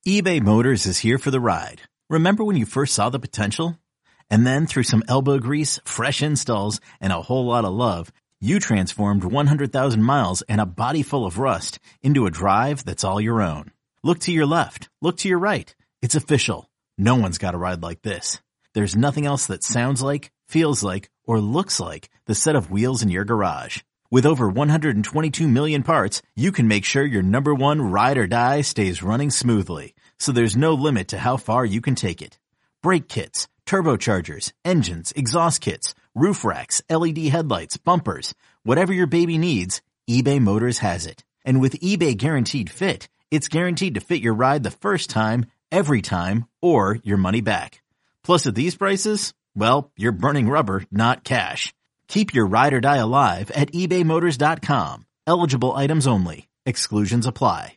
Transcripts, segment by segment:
eBay Motors is here for the ride. Remember when you first saw the potential? And then through some elbow grease, fresh installs, and a whole lot of love, you transformed 100,000 miles and a body full of rust into a drive that's all your own. Look to your left. Look to your right. It's official. No one's got a ride like this. There's nothing else that sounds like, feels like, or looks like the set of wheels in your garage. With over 122 million parts, you can make sure your number one ride or die stays running smoothly. So there's no limit to how far you can take it. Brake kits, turbochargers, engines, exhaust kits, roof racks, LED headlights, bumpers, whatever your baby needs, eBay Motors has it. And with eBay Guaranteed Fit, it's guaranteed to fit your ride the first time, every time, or your money back. Plus at these prices, well, you're burning rubber, not cash. Keep your ride or die alive at ebaymotors.com. Eligible items only. Exclusions apply.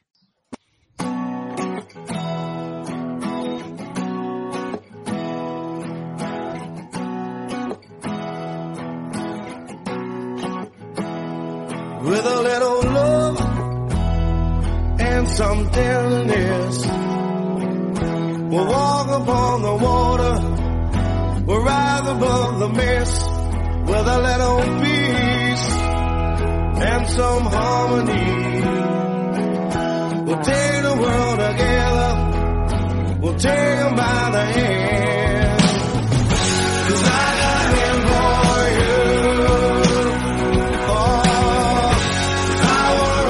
With a little love and some tenderness, we'll walk upon the water, we'll rise above the mist. With a little peace and some harmony, we'll take the world together, we'll take them by the hand. 'Cause I got him for you. Oh, I wanna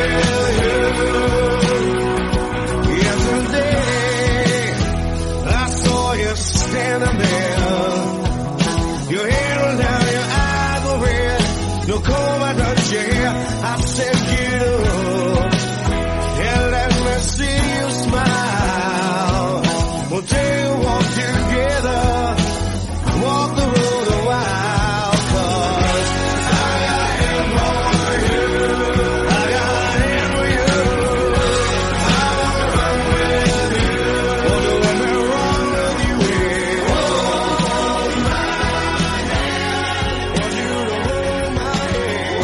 run with you. Yesterday, I saw you standing there. Your hair was down, your eyes were red. No comb, I touched your hair. I said, get up and let me see you smile. We'll take a walk together, walk the road a while. 'Cause I got him for you, I got him for you. I wanna run with you, or do me wrong with you. Hold my hand, want you to hold my hand.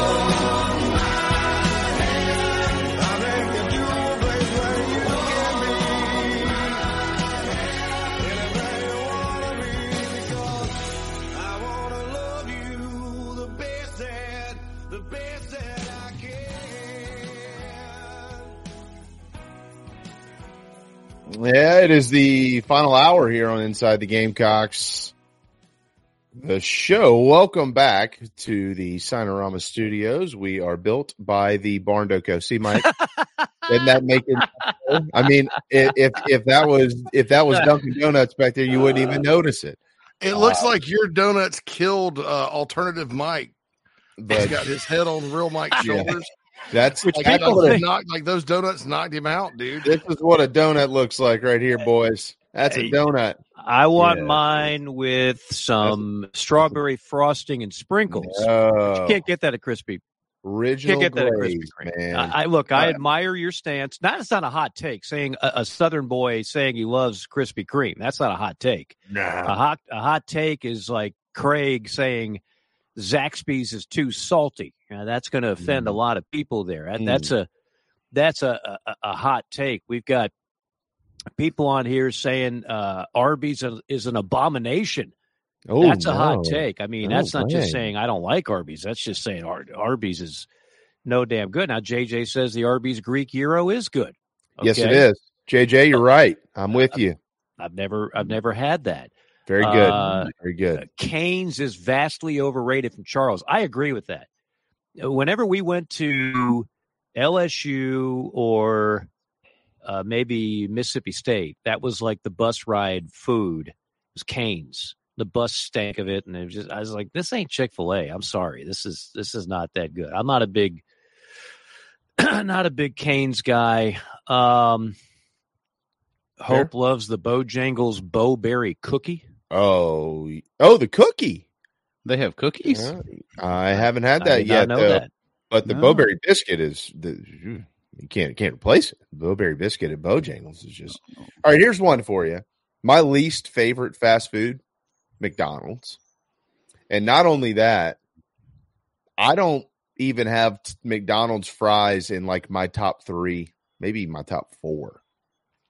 I think that you a place where you can be anything you wanna be, because I wanna love you the best that I can. Yeah, it is the final hour here on Inside the Gamecocks, the show. Welcome back to the Sinorama Studios. We are built by the Barn Doco. See, Mike, isn't that making? I mean, if that was Dunkin' Donuts back there, you wouldn't even notice it. It looks like your donuts killed Alternative Mike. He's But got his head on real Mike's Yeah. shoulders. that's Like, that's those what those donuts knocked him out, dude. this is what a donut looks like right here, boys. That's a Hey. donut. I want Yeah. mine with some strawberry frosting and sprinkles. Oh, You can't get that at Krispy. original Can't get that at Krispy glaze, Kreme. man. I admire your stance. It's not a hot take. Saying a Southern boy saying he loves Krispy Kreme. That's not a hot take. Nah. A hot take is like Craig saying Zaxby's is too salty. That's going to offend a lot of people there. That's a hot take. We've got people on here saying Arby's is an abomination. Oh, That's a hot no. take. I mean, No that's not way. just saying I don't like Arby's. That's just saying Arby's is no damn good. Now, JJ says the Arby's Greek gyro is good. Yes, it Okay? is. JJ, you're right. I'm with you. I've never had that. Very good. Very good. Cane's is vastly overrated from Charles. I agree with that. Whenever we went to LSU or maybe Mississippi State, that was like the bus ride food. It was Cane's. The bus stank of it, and I was like, "This ain't Chick-fil-A." I'm sorry, this is not that good. I'm not a big, not a big Cane's guy. Hope loves the Bojangles Bowberry cookie. Oh, the cookie. They have cookies? Yeah, I haven't had I that did not yet, know though. that. But the No. Bowberry biscuit you can't replace it. Bowberry biscuit at Bojangles is just all right. Here's one for you. My least favorite fast food, McDonald's, and not only that, I don't even have McDonald's fries in like my top 3, maybe my top 4.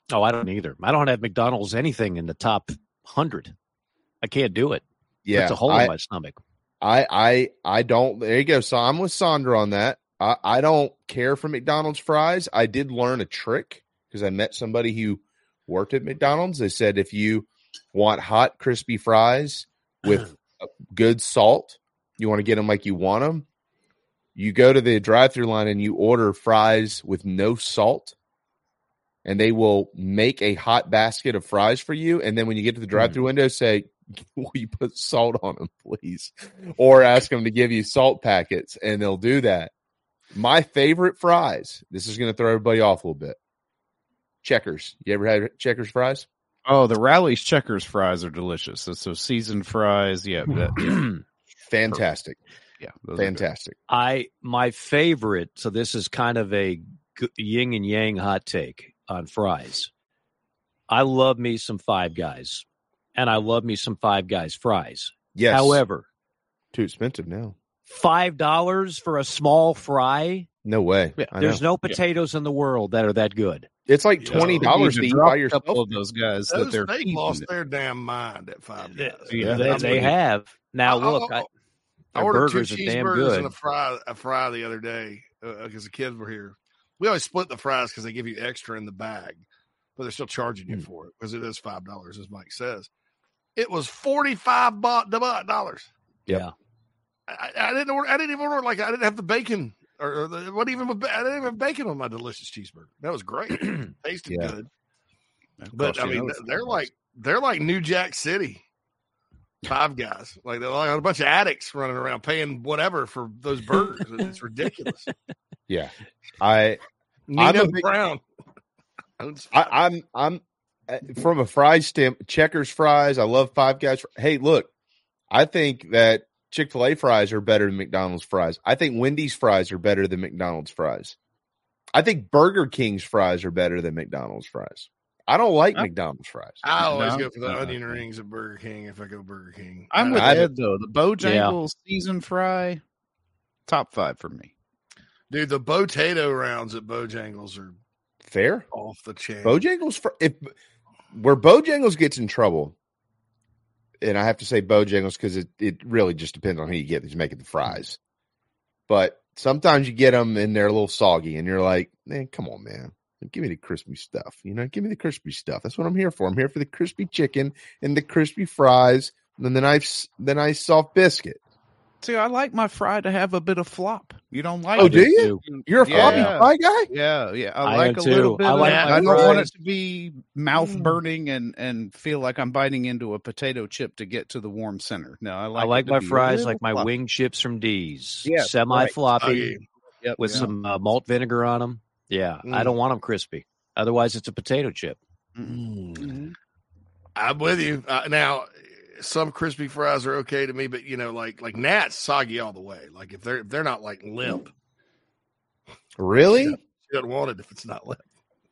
Oh, I don't either. I don't have McDonald's anything in the top 100. I can't do it. Yeah, It's a hole in my stomach. I don't. There you go. So I'm with Sandra on that. I don't care for McDonald's fries. I did learn a trick because I met somebody who worked at McDonald's. They said if you want hot, crispy fries with good salt, you want to get them like you want them, you go to the drive-thru line and you order fries with no salt, and they will make a hot basket of fries for you. And then when you get to the drive-thru window, say, will you put salt on them, please? Or ask them to give you salt packets, and they'll do that. My favorite fries, this is going to throw everybody off a little bit. Checkers. You ever had Checkers fries? Oh, the Rally's Checkers fries are delicious. So seasoned fries. Yeah. Fantastic. Yeah. Fantastic. My favorite, so this is kind of a yin and yang hot take on fries. I love me some Five Guys, and I love me some Five Guys fries. Yes. However, too expensive now. $5 for a small fry? No way. Yeah, there's no potatoes in the world that are that good. It's like $20 to eat by yourself. Of those guys Those, that they lost their damn mind at Five Guys. They have. Now look, I their ordered 2 burgers are damn cheeseburgers good. and a fry the other day because the kids were here. We always split the fries because they give you extra in the bag, but they're still charging you for it because it is $5, as Mike says. It was $45. Yeah. I didn't even order like I didn't have the bacon or I didn't even have bacon on my delicious cheeseburger. That was great. Tasted good. But I mean, they're like New Jack City Five Guys. Like they're like a bunch of addicts running around paying whatever for those burgers. It's ridiculous. Yeah. Nino Brown. I'm from a fries stamp, Checkers fries. I love Five Guys. Hey, look, I think that Chick-fil-A fries are better than McDonald's fries. I think Wendy's fries are better than McDonald's fries. I think Burger King's fries are better than McDonald's fries. I don't like McDonald's fries. I always go for the onion rings at Burger King if I go Burger King. I'm with Ed, though. The Bojangles seasoned fry, top 5 for me. Dude, the potato rounds at Bojangles are fair, off the chain. Bojangles, where Bojangles gets in trouble, and I have to say Bojangles because it really just depends on who you get that's making the fries. But sometimes you get them and they're a little soggy, and you're like, man, come on, man. Give me the crispy stuff. Give me the crispy stuff. That's what I'm here for. I'm here for the crispy chicken and the crispy fries and then the nice soft biscuit. See, I like my fry to have a bit of flop. You don't like it? Oh, do you? You're a floppy fry guy? Yeah. I like a little bit. I don't want it to be mouth burning and feel like I'm biting into a potato chip to get to the warm center. No, I like my fries like my wing chips from D's. Yeah, semi-floppy with some malt vinegar on them. Yeah, I don't want them crispy. Otherwise, it's a potato chip. I'm with you. Now, some crispy fries are okay to me, but like Nat's soggy all the way. Like if they're not like limp. Really? She doesn't want it if it's not limp.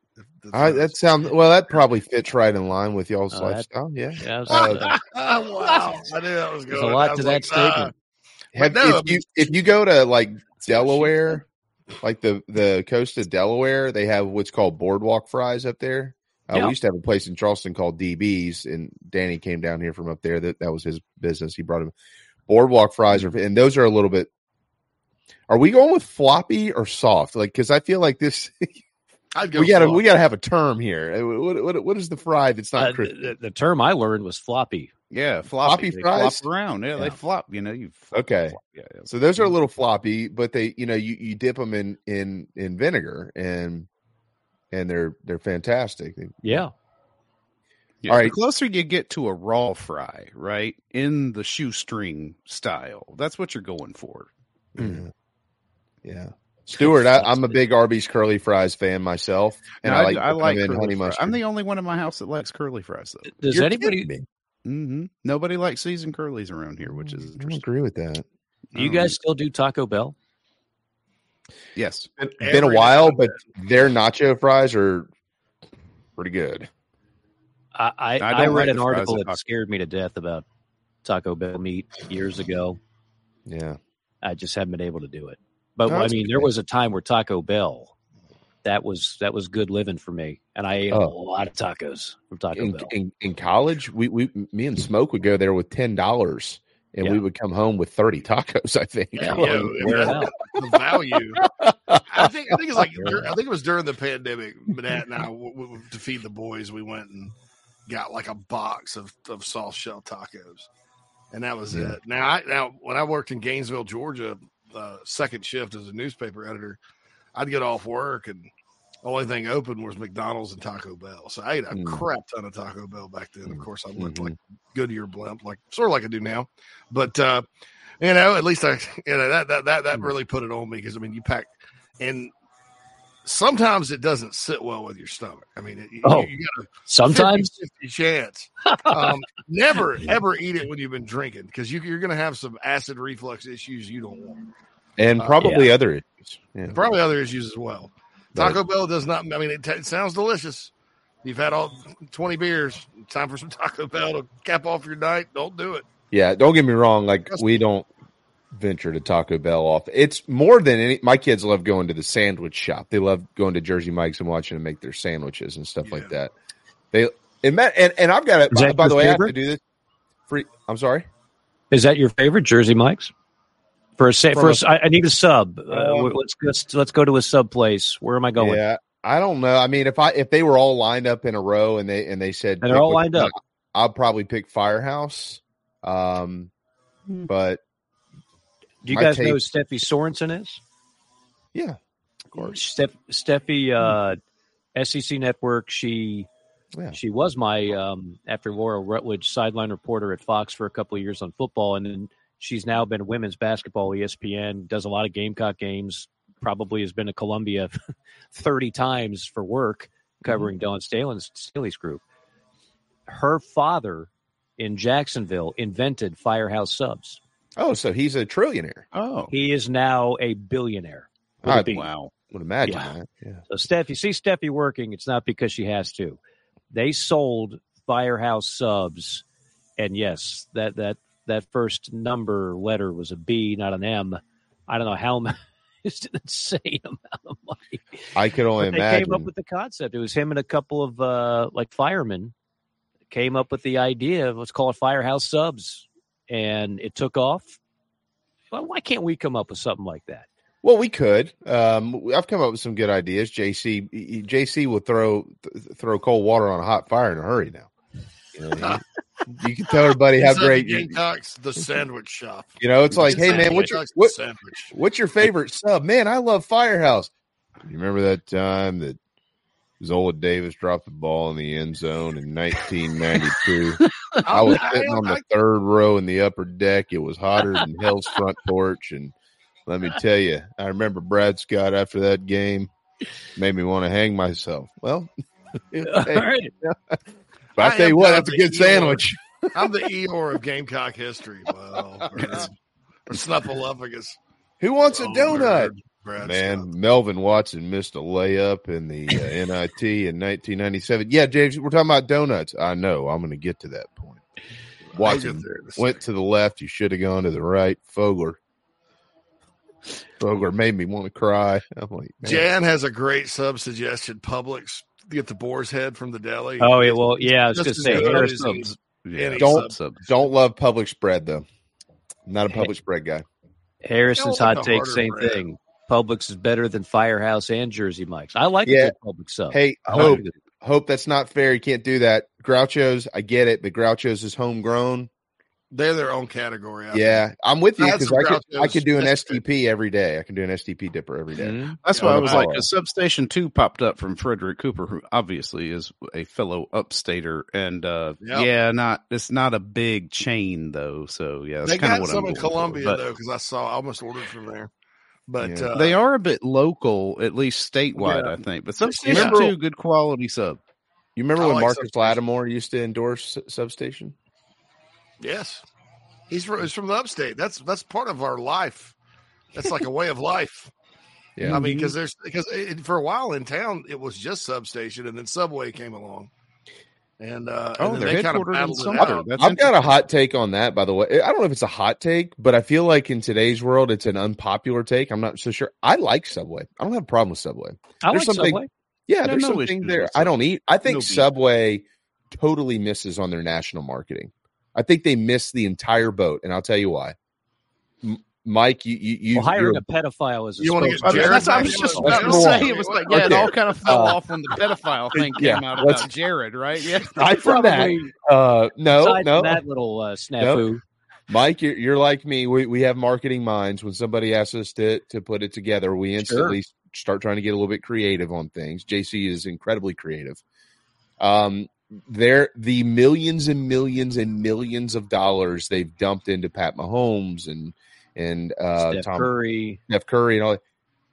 That probably fits right in line with y'all's lifestyle. Yeah. Wow, I knew that was good. There's a lot to that statement. If you go to like Delaware, like the coast of Delaware, they have what's called boardwalk fries up there. We used to have a place in Charleston called DB's, and Danny came down here from up there. That was his business. He brought him boardwalk fries, and those are a little bit. Are we going with floppy or soft? Like, because I feel like this. We gotta have a term here. What is the fry that's not crispy? The term I learned was floppy. Yeah, floppy fries. Flop around. Yeah, they flop. You flop, okay. Flop. Yeah. So those are a little floppy, but they, you dip them in vinegar and they're fantastic. Yeah. All right. The closer you get to a raw fry, right, in the shoestring style, that's what you're going for. Mm-hmm. Yeah. Stuart, I'm a big Arby's curly fries fan myself, and I like honey mustard. I'm the only one in my house that likes curly fries, though. Does anybody? Mm-hmm. Nobody likes seasoned curlies around here, which is interesting. I agree with that. Do you guys still do Taco Bell? Yes. Been a while, but their nacho fries are pretty good. I read an article that scared me to death about Taco Bell meat years ago. Yeah. I just haven't been able to do it. But there was a time where Taco Bell that was good living for me. And I ate a lot of tacos from Taco Bell. In college, me and Smoke would go there with $10, and we would come home with 30 tacos. I think. The value. I think it's like I think it was during the pandemic. Matt and I, to feed the boys, we went and got like a box of soft shell tacos, and that was it. Now when I worked in Gainesville, Georgia, second shift as a newspaper editor, I'd get off work and the only thing open was McDonald's and Taco Bell. So I ate a crap ton of Taco Bell back then. Of course, I went like Goodyear blimp, like sort of like I do now. But at least that really put it on me, because I mean, you pack, and sometimes it doesn't sit well with your stomach. I mean, you got a sometimes 50 chance. Never ever eat it when you've been drinking, because you're going to have some acid reflux issues you don't want, and probably other issues. Yeah. Probably other issues as well. Taco Bell does not. I mean, it sounds delicious. You've had all 20 beers. Time for some Taco Bell to cap off your night. Don't do it. Yeah, don't get me wrong. Like, we don't venture to Taco Bell off. It's more than any. My kids love going to the sandwich shop. They love going to Jersey Mike's and watching them make their sandwiches and stuff like that. And I've got it. By the way, I have to do this. I'm sorry. Is that your favorite, Jersey Mike's? I need a sub. Let's go to a sub place. Where am I going? Yeah, I don't know. I mean, if they were all lined up in a row and they said they're all lined up, I'll probably pick Firehouse. But do you guys know who Steffi Sorensen is? Yeah, of course. Steffi, SEC Network. She was my after Laura Rutledge sideline reporter at Fox for a couple of years on football, and then she's now been women's basketball, ESPN, does a lot of Gamecock games, probably has been to Columbia 30 times for work covering Dawn Staley's group. Her father in Jacksonville invented Firehouse Subs. Oh, so he's a trillionaire. Oh. He is now a billionaire. Wow. Would imagine that. Yeah. So you see Steffi working, it's not because she has to. They sold Firehouse Subs, and yes, that first letter was a B, not an M. I don't know how much. It's an insane amount of money. I could only imagine. They came up with the concept. It was him and a couple of firemen came up with the idea of let's call it Firehouse Subs, and it took off. Well, why can't we come up with something like that? Well, we could. I've come up with some good ideas. JC will throw cold water on a hot fire in a hurry now. You know, you can tell everybody how great Gamecocks, the sandwich shop. You know, it's like, hey man, what's your favorite sub? Man, I love Firehouse. You remember that time that Zola Davis dropped the ball in the end zone in 1992? I was sitting on the third row in the upper deck. It was hotter than hell's front porch, and let me tell you, I remember Brad Scott after that game made me want to hang myself. Well, hey, all right. But I tell you what, that's a good sandwich. I'm the Eeyore of Gamecock history. Well, or Snuffleupagus. Who wants a donut? Man, Scott. Melvin Watson missed a layup in the NIT in 1997. Yeah, James, we're talking about donuts. I know. I'm going to get to that point. Watson went to the left. You should have gone to the right. Fogler made me want to cry. I'm like, man. Jan has a great sub suggestion. Publix. Get the boar's head from the deli. Oh, yeah, well, yeah, I was going to say don't love Publix bread though. I'm not a Publix bread guy. Harrison's hot take, same thing. Publix is better than Firehouse and Jersey Mike's. I like a good Publix sub. Hey, Hope that's not fair. You can't do that. Groucho's, I get it, but Groucho's is homegrown. They're their own category. I'm with you because I could do an STP every day. I can do an STP dipper every day. Mm-hmm. That's why I was like, Substation 2 popped up from Frederick Cooper, who obviously is a fellow upstater, and it's not a big chain though. So yeah, they got some in Columbia though, because I almost ordered from there. But they are a bit local, at least statewide, I think. But Substation 2, good quality sub. You remember when Marcus Lattimore used to endorse Substation? Yes, he's from the upstate. That's part of our life. That's like a way of life. Yeah, I mean, because for a while in town it was just Substation, and then Subway came along. And then they kind of battled it out. I've got a hot take on that, by the way. I don't know if it's a hot take, but I feel like in today's world, it's an unpopular take. I'm not so sure. I like Subway. I don't have a problem with Subway. Like Subway. Yeah, there's something there. I don't eat. I think Subway totally misses on their national marketing. I think they miss the entire boat, and I'll tell you why. Mike, you hiring a pedophile as a spokesperson. That's what I was just about to say. It was like, it all kind of fell off when the pedophile thing came out about Jared, right? Yeah, from that. No, that little snafu. Nope. Mike, you're like me. We have marketing minds. When somebody asks us to put it together, we instantly start trying to get a little bit creative on things. JC is incredibly creative. The millions and millions and millions of dollars they've dumped into Pat Mahomes and Steph Curry and all that.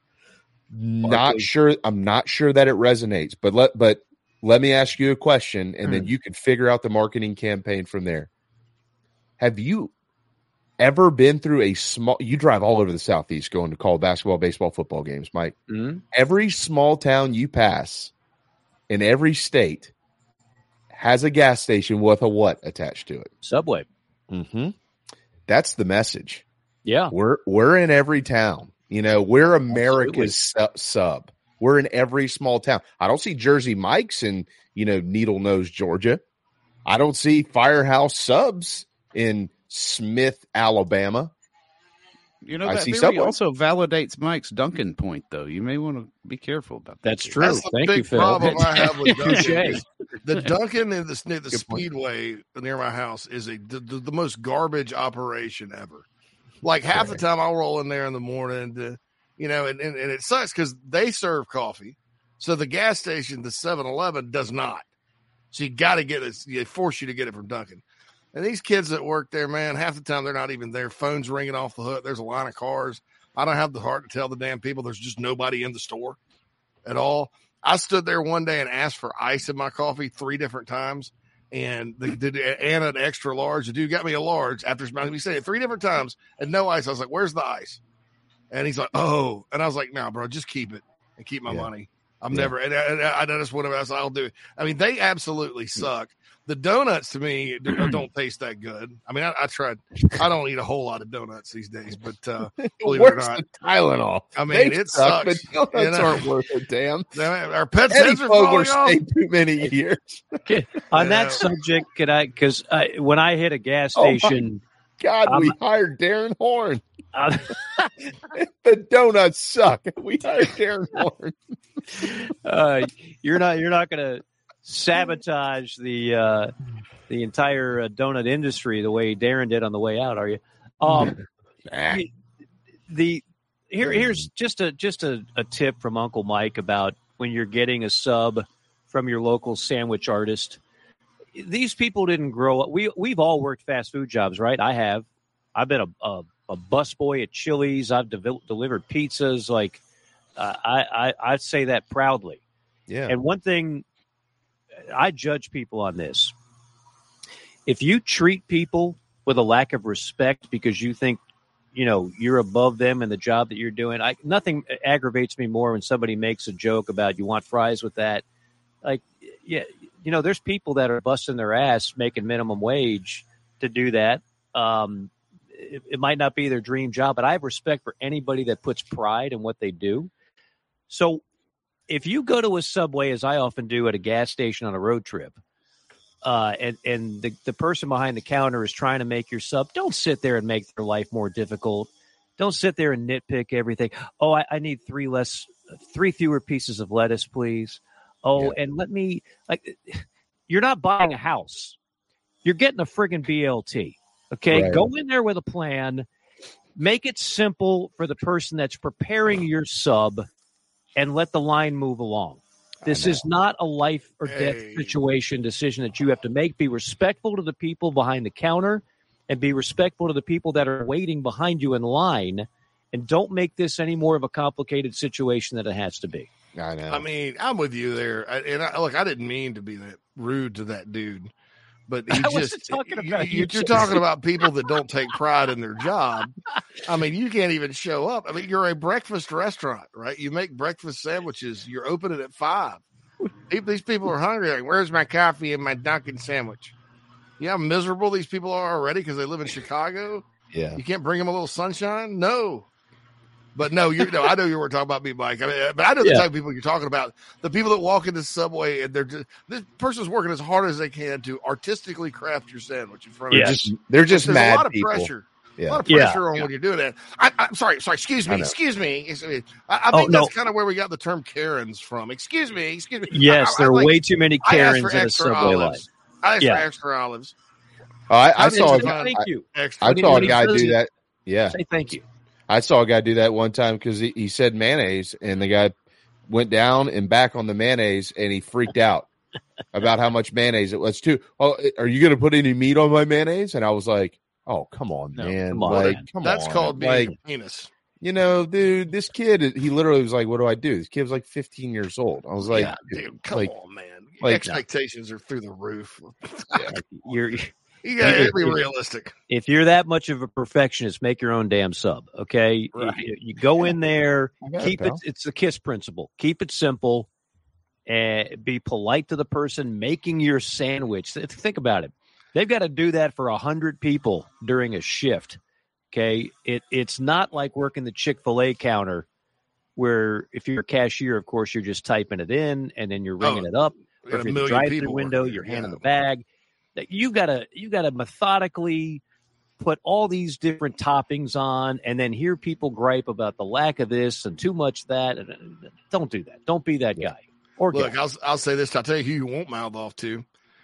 I'm not sure that it resonates, but let me ask you a question, and then you can figure out the marketing campaign from there. Have you ever been through you drive all over the Southeast going to call basketball, baseball, football games, Mike. Mm-hmm. Every small town you pass in every state has a gas station with a what attached to it? Subway. Mm-hmm. That's the message. Yeah. We're in every town. We're America's sub. We're in every small town. I don't see Jersey Mike's in, Needle Nose, Georgia. I don't see Firehouse Subs in Smith, Alabama. That theory also validates Mike's Duncan point, though. You may want to be careful about that. That's true. Thank you, Phil. Problem I have with Duncan the Duncan in the Speedway near my house is the most garbage operation ever. Like half the time I'll roll in there in the morning, and it sucks because they serve coffee. So the gas station, the 7-Eleven, does not. So you got to get it. They force you to get it from Duncan. And these kids that work there, man, half the time they're not even there. Phones ringing off the hook. There's a line of cars. I don't have the heart to tell the damn people there's just nobody in the store at all. I stood there one day and asked for ice in my coffee 3 different times. And and an extra large. The dude got me a large after he said it 3 different times and no ice. I was like, "Where's the ice?" And he's like, "Oh." And I was like, "No, bro, just keep it and keep my money. I'm never." And I just went over. I said, "I'll do it." I mean, they absolutely suck. The donuts to me don't taste that good. I mean, I tried. I don't eat a whole lot of donuts these days, but believe it or not, Tylenol. I mean, it sucks. But donuts aren't worth a damn. Our pets' heads are falling off. Too many years. On that subject, because when I hit a gas station, we hired Darren Horn. The donuts suck. We hired Darren Horn. You're not going to sabotage the entire donut industry the way Darren did on the way out, are you? Here's just a tip from Uncle Mike about when you're getting a sub from your local sandwich artist. These people didn't grow up. We've all worked fast food jobs, right? I have. I've been a busboy at Chili's. I've delivered pizzas. Like I say that proudly. Yeah. And one thing, I judge people on this. If you treat people with a lack of respect because you think, you're above them in the job that you're doing, nothing aggravates me more when somebody makes a joke about you want fries with that. Like, yeah, there's people that are busting their ass making minimum wage to do that. It might not be their dream job, but I have respect for anybody that puts pride in what they do. So if you go to a Subway, as I often do at a gas station on a road trip, and the person behind the counter is trying to make your sub, don't sit there and make their life more difficult. Don't sit there and nitpick everything. Oh, I need 3 fewer pieces of lettuce, please. Oh, yeah. And you're not buying a house. You're getting a friggin' BLT. Okay, right. Go in there with a plan. Make it simple for the person that's preparing your sub, and let the line move along. This is not a life or death situation decision that you have to make. Be respectful to the people behind the counter and be respectful to the people that are waiting behind you in line. And don't make this any more of a complicated situation than it has to be. I know. I mean, I'm with you there. I didn't mean to be that rude to that dude. But you're talking about people that don't take pride in their job. I mean, you can't even show up. I mean, you're a breakfast restaurant, right? You make breakfast sandwiches. You're opening at 5. These people are hungry. Like, where's my coffee and my Dunkin' sandwich? You know how miserable these people are already because they live in Chicago? Yeah. You can't bring them a little sunshine? No. But no, I know you were talking about me, Mike. I mean, but I know the type of people you're talking about. The people that walk into the subway and this person's working as hard as they can to artistically craft your sandwich in front of you. They're just mad. There's a lot of people. pressure. Yeah. A lot of pressure on when you're doing that. I'm sorry. Excuse me. I think that's kind of where we got the term Karens from. Excuse me. Yes, there are way too many Karens in a subway line. I asked for extra olives. I saw. Thank you. I saw a guy do that. Yeah. Say thank you. I saw a guy do that one time because he said mayonnaise, and the guy went down and back on the mayonnaise, and he freaked out about how much mayonnaise it was too. Oh, are you going to put any meat on my mayonnaise? And I was like, oh, come on, man. Come on, like, man. come That's on. called being a penis. You know, dude, this kid, he literally was like, what do I do? This kid was like 15 years old. I was like, dude, come on, man. Like, expectations are through the roof. You got to be realistic. If you're that much of a perfectionist, make your own damn sub, okay? Right. You go in there, keep it. It's the KISS principle. Keep it simple, and be polite to the person making your sandwich. Think about it. They've got to do that for 100 people during a shift, okay? It's not like working the Chick-fil-A counter where if you're a cashier, of course, you're just typing it in and then you're ringing it up. Or if you're the drive-thru window, you're handing the bag. You gotta methodically put all these different toppings on, and then hear people gripe about the lack of this and too much that. Don't do that. Don't be that guy. Or look, I'll say this. I'll tell you who you won't mouth off to.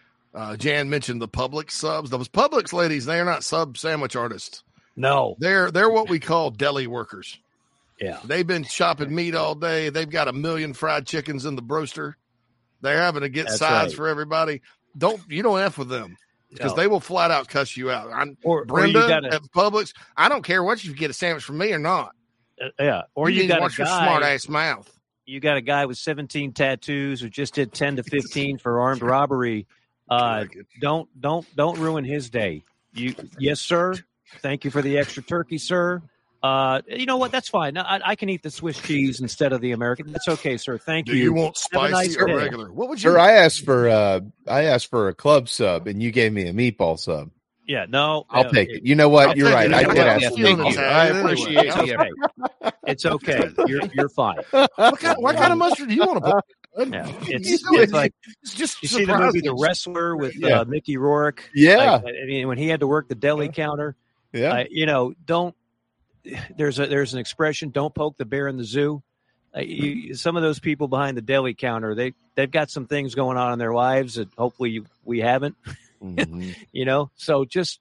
Jan mentioned the Publix subs. Those Publix ladies, they are not sub sandwich artists. No, they're what we call deli workers. Yeah, they've been chopping meat all day. They've got 1 million fried chickens in the broaster. They're having to get sides for everybody. You don't F with them because they will flat out cuss you out. Brenda at Publix, I don't care what you get a sandwich from me or not. Or you got watch your smart ass mouth. You got a guy with 17 tattoos who just did 10 to 15 for armed robbery. Don't ruin his day. Yes, sir. Thank you for the extra turkey, sir. You know what? That's fine. I can eat the Swiss cheese instead of the American. That's okay, sir. Thank you. Do you want spicy or regular? What would you? Sir, I asked for a club sub, and you gave me a meatball sub. Yeah, no, I'll take it. You know what? You're right. I did ask. I appreciate it. It's okay. You're fine. What kind of mustard do you want to put? Yeah, it's like just you see the movie The Wrestler with Mickey Rourke. Yeah, I mean when he had to work the deli counter. Yeah, don't. There's an expression: "Don't poke the bear in the zoo." Some of those people behind the deli counter, they've got some things going on in their lives that hopefully we haven't. Mm-hmm. So just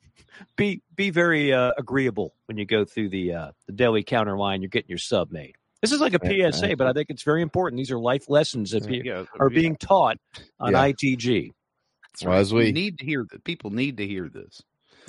be very agreeable when you go through the deli counter line. You're getting your sub made. This is like a PSA, but I think it's very important. These are life lessons that are being taught on ITG. Well, as we need to hear, people need to hear this.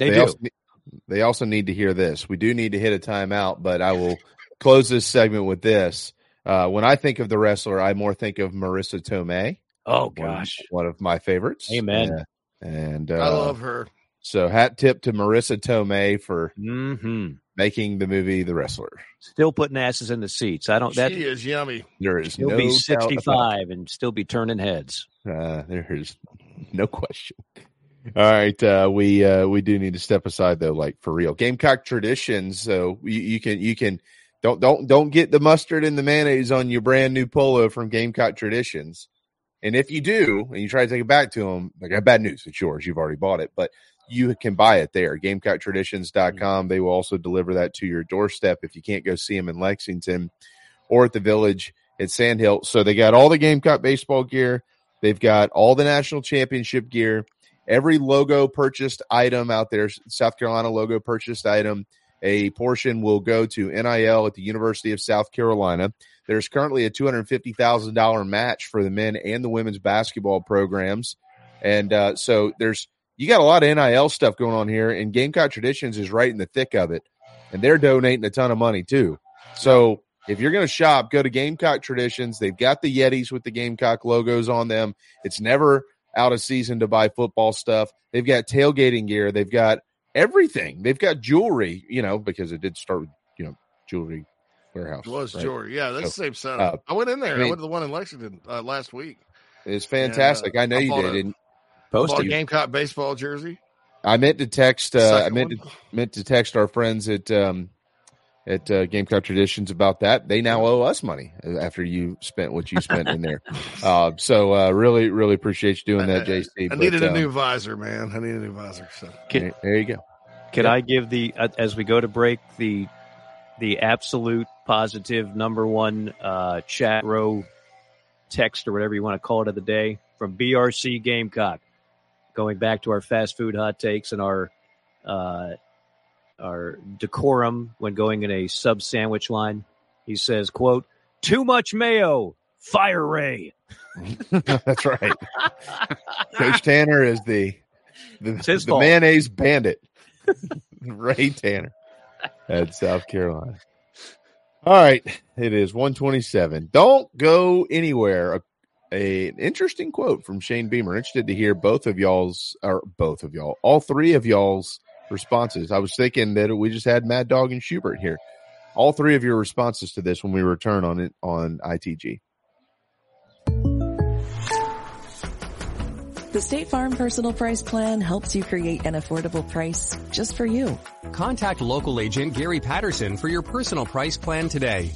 They also need to hear this. We do need to hit a timeout, but I will close this segment with this. When I think of the wrestler, I more think of Marissa Tomei. Oh gosh, one of my favorites. Amen. And I love her. So hat tip to Marissa Tomei for making the movie The Wrestler. Still putting asses in the seats. She is yummy. There is She'll be 65 and still be turning heads. There's no question. All right, we do need to step aside though, like for real. Gamecock traditions. So you can don't get the mustard and the mayonnaise on your brand new polo from Gamecock Traditions. And if you do, and you try to take it back to them, I got bad news. It's yours. You've already bought it, but you can buy it there. GamecockTraditions.com. They will also deliver that to your doorstep if you can't go see them in Lexington or at the Village at Sandhill. So they got all the Gamecock baseball gear. They've got all the national championship gear. Every logo purchased item out there, South Carolina logo purchased item, a portion will go to NIL at the University of South Carolina. There's currently a $250,000 match for the men and the women's basketball programs. And so you got a lot of NIL stuff going on here, and Gamecock Traditions is right in the thick of it. And they're donating a ton of money too. So if you're going to shop, go to Gamecock Traditions. They've got the Yetis with the Gamecock logos on them. It's never out of season to buy football stuff. They've got tailgating gear. They've got everything. They've got jewelry, because it did start with, jewelry Warehouse. It was right? George. Yeah, that's the same setup. I went in there. I went to the one in Lexington last week. It's fantastic. I know you did. I bought a Gamecock baseball jersey. I meant to text. I meant to text our friends at Gamecock Traditions about that. They now owe us money after you spent what you spent in there. So really, really appreciate you doing that, JC. I needed a new visor, man. I need a new visor. So there you go. Can I give as we go to break, the absolute positive number one chat row text or whatever you want to call it of the day from BRC Gamecock, going back to our fast food hot takes and our decorum when going in a sub sandwich line. He says, quote, "Too much mayo, fire Ray." That's right. Coach Tanner is the mayonnaise bandit. Ray Tanner at South Carolina. All right, it is 1:27. Don't go anywhere. An interesting quote from Shane Beamer. Interested to hear all three of y'all's responses. I was thinking that we just had Mad Dog and Schubert here. All three of your responses to this when we return on ITG. The State Farm Personal Price Plan helps you create an affordable price just for you. Contact local agent Gary Patterson for your personal price plan today.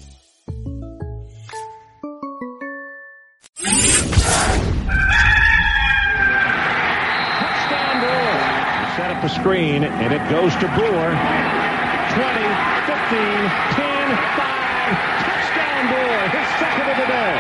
Touchdown Brewer. Set up the screen, and it goes to Brewer. 20, 15, 10, 5. Touchdown Brewer, his second of the day.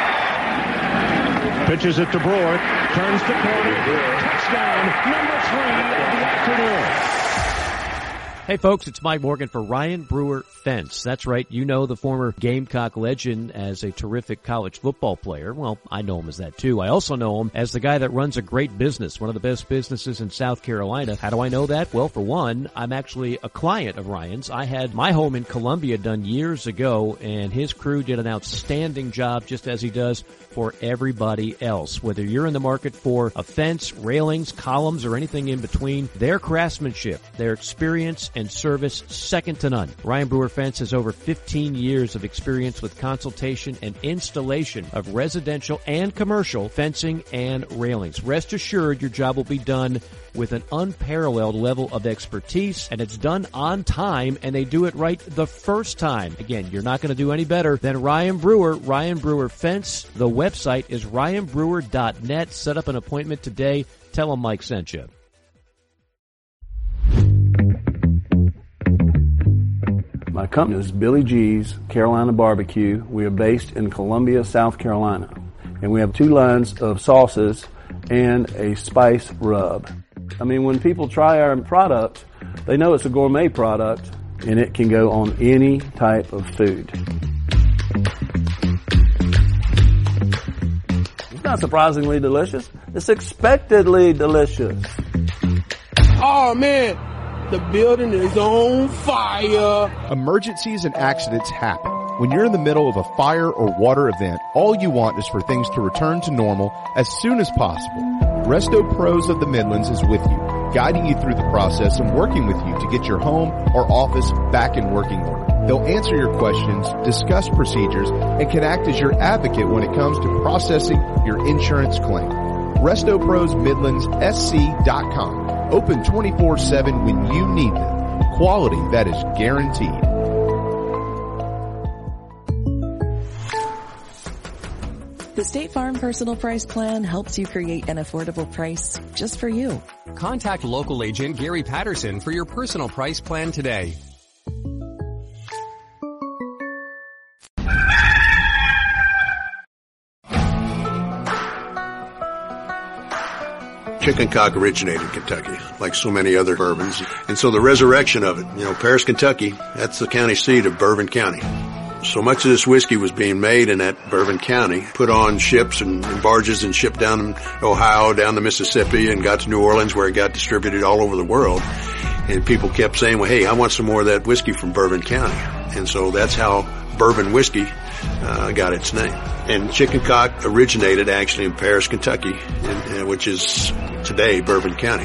Pitches it to Brewer, turns the corner, touchdown, number 3 of the afternoon. Hey folks, it's Mike Morgan for Ryan Brewer Fence. That's right, you know the former Gamecock legend as a terrific college football player. Well, I know him as that too. I also know him as the guy that runs a great business, one of the best businesses in South Carolina. How do I know that? Well, for one, I'm actually a client of Ryan's. I had my home in Columbia done years ago, and his crew did an outstanding job, just as he does for everybody else. Whether you're in the market for a fence, railings, columns, or anything in between, their craftsmanship, their experience, and service second to none. Ryan Brewer Fence has over 15 years of experience with consultation and installation of residential and commercial fencing and railings. Rest assured your job will be done with an unparalleled level of expertise, and it's done on time, and they do it right the first time. Again, you're not going to do any better than Ryan Brewer. Ryan Brewer Fence. The website is ryanbrewer.net. Set up an appointment today. Tell them Mike sent you. My company is Billy G's Carolina Barbecue. We are based in Columbia, South Carolina. And we have 2 lines of sauces and a spice rub. I mean, when people try our product, they know it's a gourmet product, and it can go on any type of food. It's not surprisingly delicious. It's expectedly delicious. Oh, man. The building is on fire. Emergencies and accidents happen. When you're in the middle of a fire or water event, all you want is for things to return to normal as soon as possible. Resto Pros of the Midlands is with you, guiding you through the process and working with you to get your home or office back in working order. They'll answer your questions, discuss procedures, and can act as your advocate when it comes to processing your insurance claim. RestoProsMidlandsSC.com. Open 24/7 when you need them. Quality that is guaranteed. The State Farm Personal Price Plan helps you create an affordable price just for you. Contact local agent Gary Patterson for your personal price plan today. Chicken cock originated in Kentucky, like so many other bourbons. And so the resurrection of it, Paris, Kentucky, that's the county seat of Bourbon County. So much of this whiskey was being made in that Bourbon County, put on ships and barges and shipped down to Ohio, down to Mississippi, and got to New Orleans, where it got distributed all over the world. And people kept saying, well, hey, I want some more of that whiskey from Bourbon County. And so that's how bourbon whiskey got its name. And chicken cock originated actually in Paris, Kentucky, which is today Bourbon County.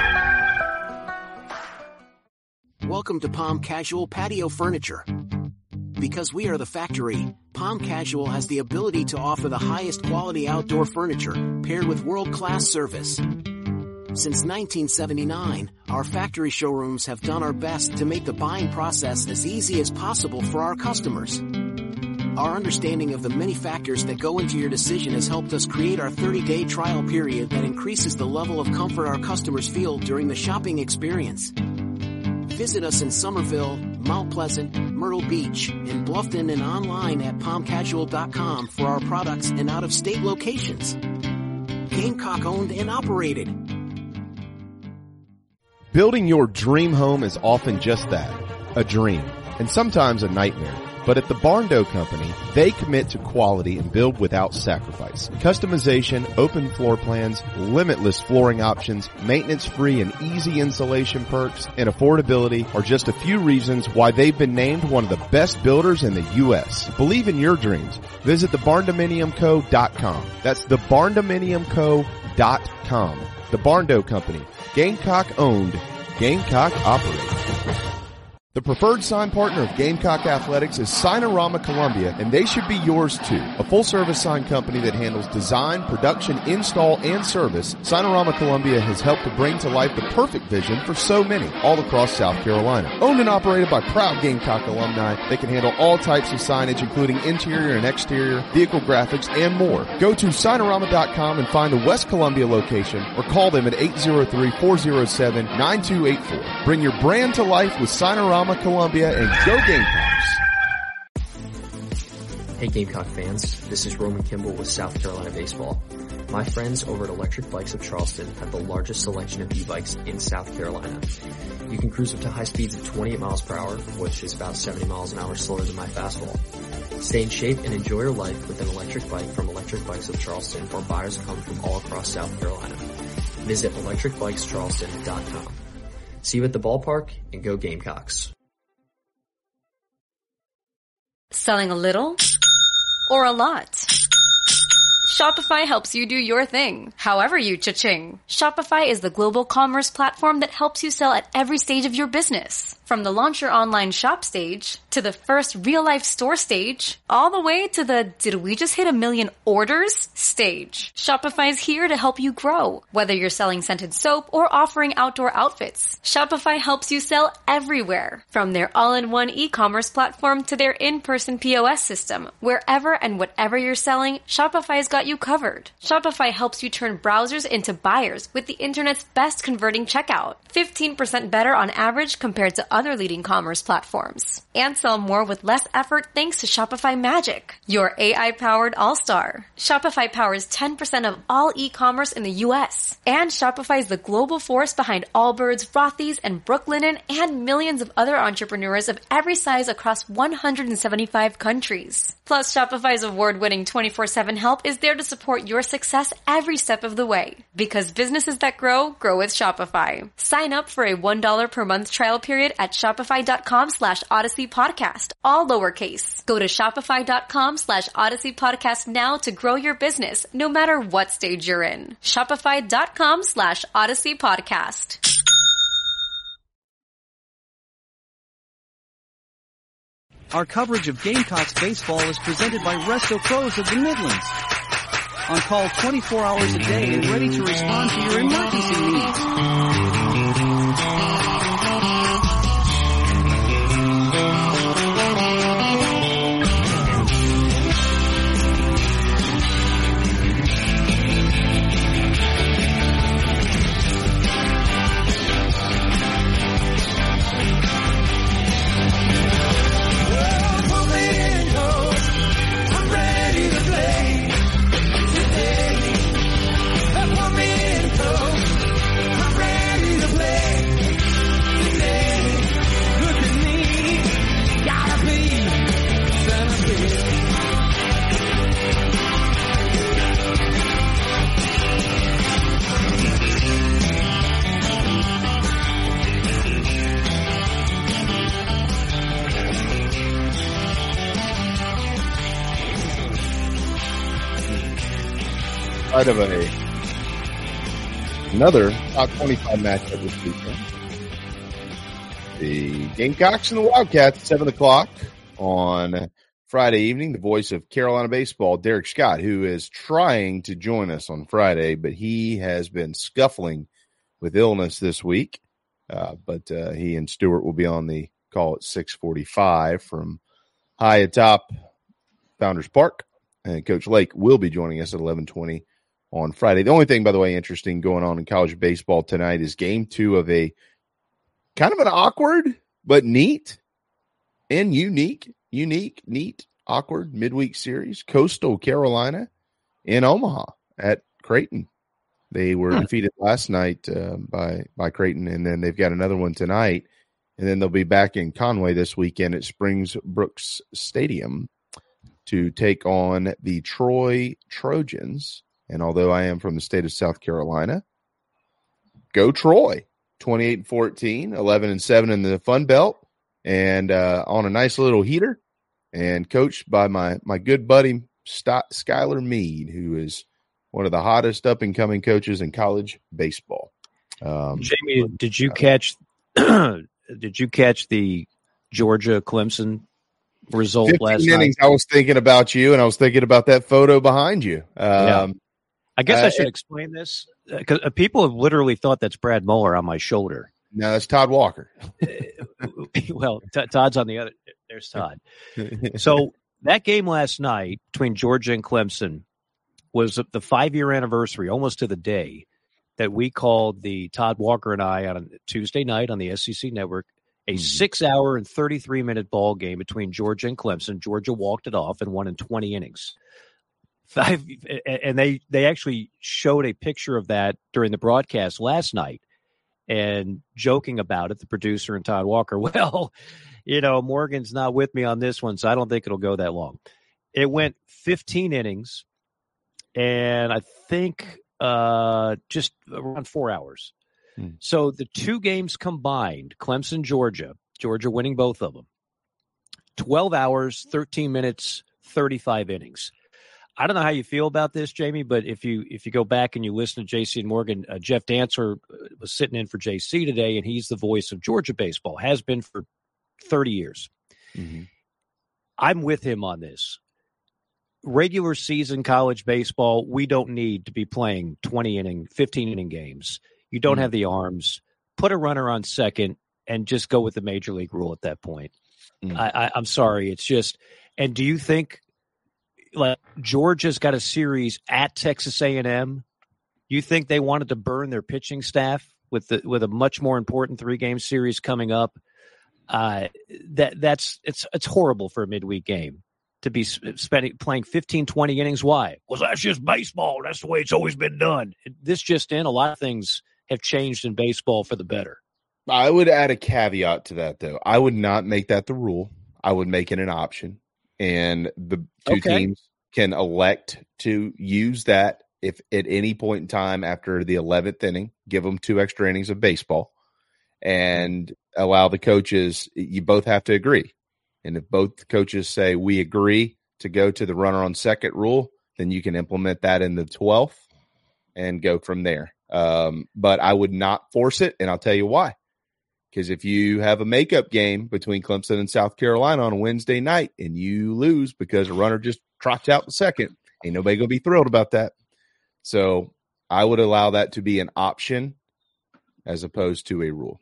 Welcome to Palm Casual Patio Furniture. Because we are the factory, Palm Casual has the ability to offer the highest quality outdoor furniture paired with world-class service. Since 1979, our factory showrooms have done our best to make the buying process as easy as possible for our customers. Our understanding of the many factors that go into your decision has helped us create our 30-day trial period that increases the level of comfort our customers feel during the shopping experience. Visit us in Somerville, Mount Pleasant, Myrtle Beach, in Bluffton, and online at palmcasual.com for our products and out-of-state locations. Gamecock owned and operated. Building your dream home is often just that, a dream, and sometimes a nightmare. But at the Barn Dough Company, they commit to quality and build without sacrifice. Customization, open floor plans, limitless flooring options, maintenance-free and easy installation perks, and affordability are just a few reasons why they've been named one of the best builders in the U.S. Believe in your dreams. Visit thebarndominiumco.com. That's thebarndominiumco.com. The Barn Dough Company. Gamecock owned, Gamecock operated. The preferred sign partner of Gamecock Athletics is Signorama Columbia, and they should be yours too. A full-service sign company that handles design, production, install, and service, Signorama Columbia has helped to bring to life the perfect vision for so many all across South Carolina. Owned and operated by proud Gamecock alumni, they can handle all types of signage, including interior and exterior, vehicle graphics, and more. Go to Signorama.com and find the West Columbia location, or call them at 803-407-9284. Bring your brand to life with Signorama Columbia, and go Gamecocks! Hey Gamecock fans, this is Roman Kimball with South Carolina Baseball. My friends over at Electric Bikes of Charleston have the largest selection of e-bikes in South Carolina. You can cruise up to high speeds of 28 miles per hour, which is about 70 miles an hour slower than my fastball. Stay in shape and enjoy your life with an electric bike from Electric Bikes of Charleston, where buyers come from all across South Carolina. Visit electricbikescharleston.com. See you at the ballpark, and go Gamecocks. Selling a little or a lot? Shopify helps you do your thing, however you cha-ching. Shopify is the global commerce platform that helps you sell at every stage of your business. From the launch your online shop stage, to the first real-life store stage, all the way to the did we just hit 1 million orders stage. Shopify's here to help you grow. Whether you're selling scented soap or offering outdoor outfits, Shopify helps you sell everywhere. From their all-in-one e-commerce platform to their in-person POS system, wherever and whatever you're selling, Shopify's got you covered. Shopify helps you turn browsers into buyers with the internet's best converting checkout. 15% better on average compared to other leading commerce platforms. And sell more with less effort thanks to Shopify Magic, your AI-powered all-star. Shopify powers 10% of all e-commerce in the U.S. And Shopify is the global force behind Allbirds, Rothy's, and Brooklinen, and millions of other entrepreneurs of every size across 175 countries. Plus, Shopify's award-winning 24/7 help is there to support your success every step of the way. Because businesses that grow, grow with Shopify. Sign up for a $1 per month trial period at shopify.com/Odyssey Podcast, all lowercase. Go to shopify.com/Odyssey Podcast now to grow your business, no matter what stage you're in. Shopify.com/Odyssey Podcast. Our coverage of Gamecocks baseball is presented by Resto Pros of the Midlands. On call 24 hours a day and ready to respond to your emergency needs. Part of another top 25 matchup this weekend. The Gamecocks and the Wildcats, 7 o'clock on Friday evening, the voice of Carolina baseball, Derek Scott, who is trying to join us on Friday, but he has been scuffling with illness this week. But he and Stewart will be on the call at 6:45 from high atop Founders Park. And Coach Lake will be joining us at 11:20 on Friday. The only thing, by the way, interesting going on in college baseball tonight is game 2 of a kind of an awkward but neat and unique, neat, awkward midweek series. Coastal Carolina in Omaha at Creighton. They were defeated last night by Creighton, and then they've got another one tonight, and then they'll be back in Conway this weekend at Springs Brooks Stadium to take on the Troy Trojans. And although I am from the state of South Carolina, go Troy. 28-14, 11-7 in the Fun Belt, and on a nice little heater, and coached by my good buddy Skylar Meade, who is one of the hottest up-and-coming coaches in college baseball. Jamie, did you catch the Georgia Clemson result last night? I was thinking about you, and I was thinking about that photo behind you. I guess I should explain this, because people have literally thought that's Brad Mueller on my shoulder. No, that's Todd Walker. Well, Todd's on the other. There's Todd. So that game last night between Georgia and Clemson was the 5-year anniversary, almost to the day, that we called the Todd Walker and I on a Tuesday night on the SEC Network a 6-hour and 33-minute ball game between Georgia and Clemson. Georgia walked it off and won in 20 innings. And they actually showed a picture of that during the broadcast last night, and joking about it, the producer and Todd Walker, well, Morgan's not with me on this one, so I don't think it'll go that long. It went 15 innings, and I think just around 4 hours. So the two games combined, Clemson, Georgia winning both of them, 12 hours, 13 minutes, 35 innings. I don't know how you feel about this, Jamie, but if you go back and you listen to JC and Morgan, Jeff Dancer was sitting in for JC today, and he's the voice of Georgia baseball, has been for 30 years. Mm-hmm. I'm with him on this. Regular season college baseball, we don't need to be playing 15-inning games. You don't have the arms. Put a runner on second and just go with the major league rule at that point. I'm sorry. It's just – and do you think – like Georgia's got a series at Texas A&M. You think they wanted to burn their pitching staff with a much more important 3-game series coming up? It's horrible for a midweek game to be playing 15, 20 innings. Why? Well, that's just baseball. That's the way it's always been done. This just in, a lot of things have changed in baseball for the better. I would add a caveat to that, though. I would not make that the rule. I would make it an option. And the two teams can elect to use that if at any point in time after the 11th inning, give them 2 extra innings of baseball and allow the coaches, you both have to agree. And if both coaches say, we agree to go to the runner on second rule, then you can implement that in the 12th and go from there. But I would not force it, and I'll tell you why. Because if you have a makeup game between Clemson and South Carolina on a Wednesday night and you lose because a runner just trots out the second, ain't nobody going to be thrilled about that. So I would allow that to be an option as opposed to a rule.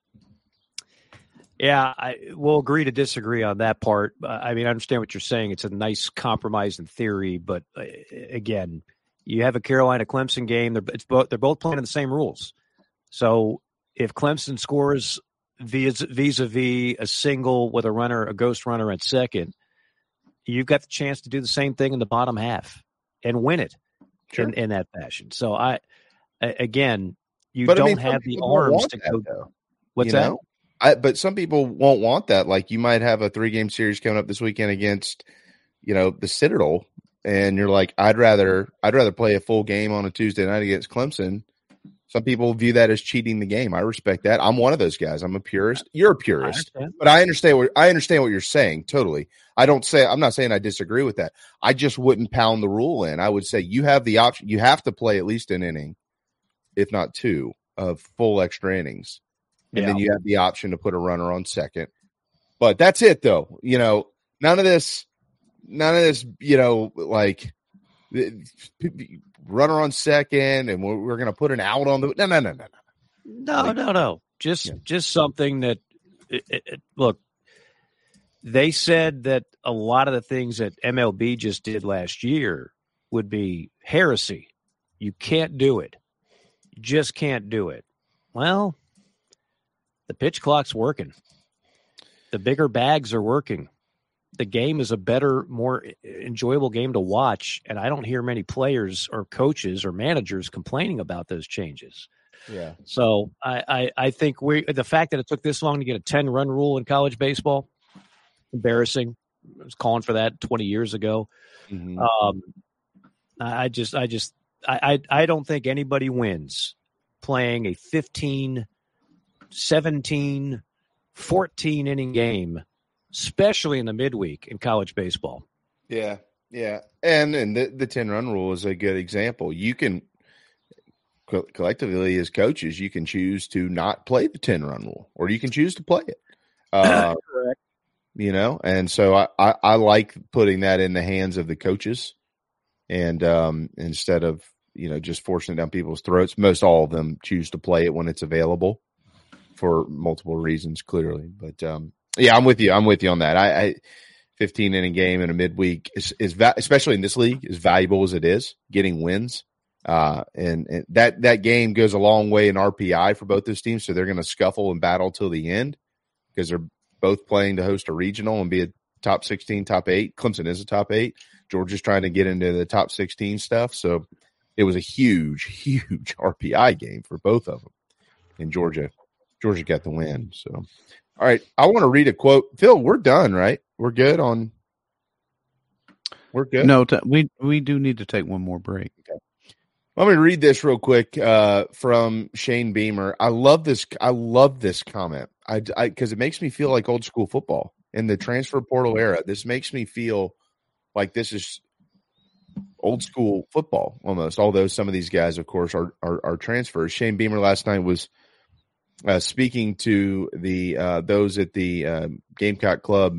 Yeah, I will agree to disagree on that part. I mean, I understand what you're saying. It's a nice compromise in theory, but again, you have a Carolina-Clemson game. They're both playing in the same rules. So if Clemson scores vis-a-vis a single with a ghost runner at second, you've got the chance to do the same thing in the bottom half and win it in that fashion. So you don't have the arms to go. What's that? But some people won't want that. Like you might have a 3-game series coming up this weekend against, the Citadel, and you're like, I'd rather play a full game on a Tuesday night against Clemson. Some people view that as cheating the game. I respect that. I'm one of those guys. I'm a purist. You're a purist, but I understand what you're saying. Totally. I'm not saying I disagree with that. I just wouldn't pound the rule in. I would say you have the option. You have to play at least an inning, if not 2, of full extra innings. And then you have the option to put a runner on second. But that's it, though. None of this, like runner on second and we're going to put an out on the, no. Just something that, look, they said that a lot of the things that MLB just did last year would be heresy. You can't do it. You just can't do it. Well, the pitch clock's working. The bigger bags are working. The game is a better, more enjoyable game to watch, and I don't hear many players or coaches or managers complaining about those changes. Yeah. So I think the fact that it took this long to get a 10-run rule in college baseball, embarrassing. I was calling for that 20 years ago. Mm-hmm. I don't think anybody wins playing a 15, 17, 14 inning game, especially in the midweek in college baseball. Yeah. And the 10-run rule is a good example. You can collectively as coaches, you can choose to not play the 10-run rule, or you can choose to play it. Correct. And so I like putting that in the hands of the coaches, and instead of just forcing it down people's throats. Most all of them choose to play it when it's available for multiple reasons, clearly. But yeah, I'm with you on that. I 15 inning game in a midweek is especially in this league, as valuable as it is, getting wins. And that game goes a long way in RPI for both those teams. So they're going to scuffle and battle till the end because they're both playing to host a regional and be a top 16, top 8. Clemson is a top 8. Georgia's trying to get into the top 16 stuff. So it was a huge, huge RPI game for both of them. And Georgia got the win. So, all right. I want to read a quote. Phil, we're done, right? We're good. No, we do need to take one more break. Okay. Let me read this real quick from Shane Beamer. I love this comment. Because it makes me feel like old school football in the transfer portal era. This makes me feel like this is old school football almost. Although some of these guys, of course, are transfers. Shane Beamer last night was speaking to the those at the Gamecock Club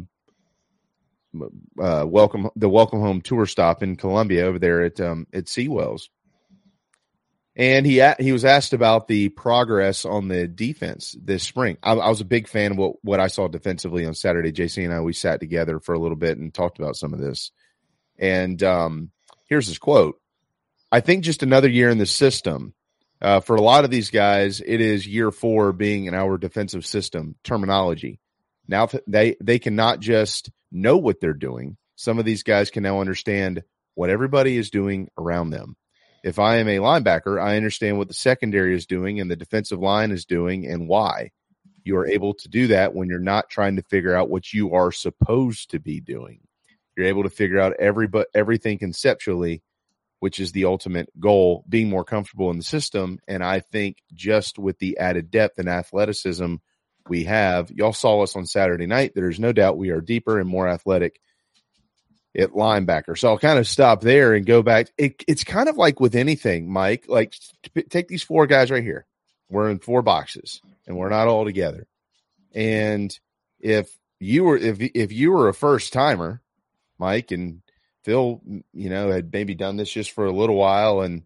welcome home tour stop in Columbia over there at Seawells. And he was asked about the progress on the defense this spring. I was a big fan of what I saw defensively on Saturday. JC and I, we sat together for a little bit and talked about some of this. And here's his quote. I think just another year in the system. For a lot of these guys, it is year 4 being in our defensive system terminology. Now they can not just know what they're doing. Some of these guys can now understand what everybody is doing around them. If I am a linebacker, I understand what the secondary is doing and the defensive line is doing and why. You are able to do that when you're not trying to figure out what you are supposed to be doing. You're able to figure out everything conceptually, which is the ultimate goal, being more comfortable in the system. And I think just with the added depth and athleticism we have, y'all saw us on Saturday night. There's no doubt we are deeper and more athletic at linebacker. So I'll kind of stop there and go back. It's kind of like with anything, Mike. Like, take these 4 guys right here. We're in 4 boxes, and we're not all together. And if you were a first timer, Mike, and Phil, had maybe done this just for a little while, and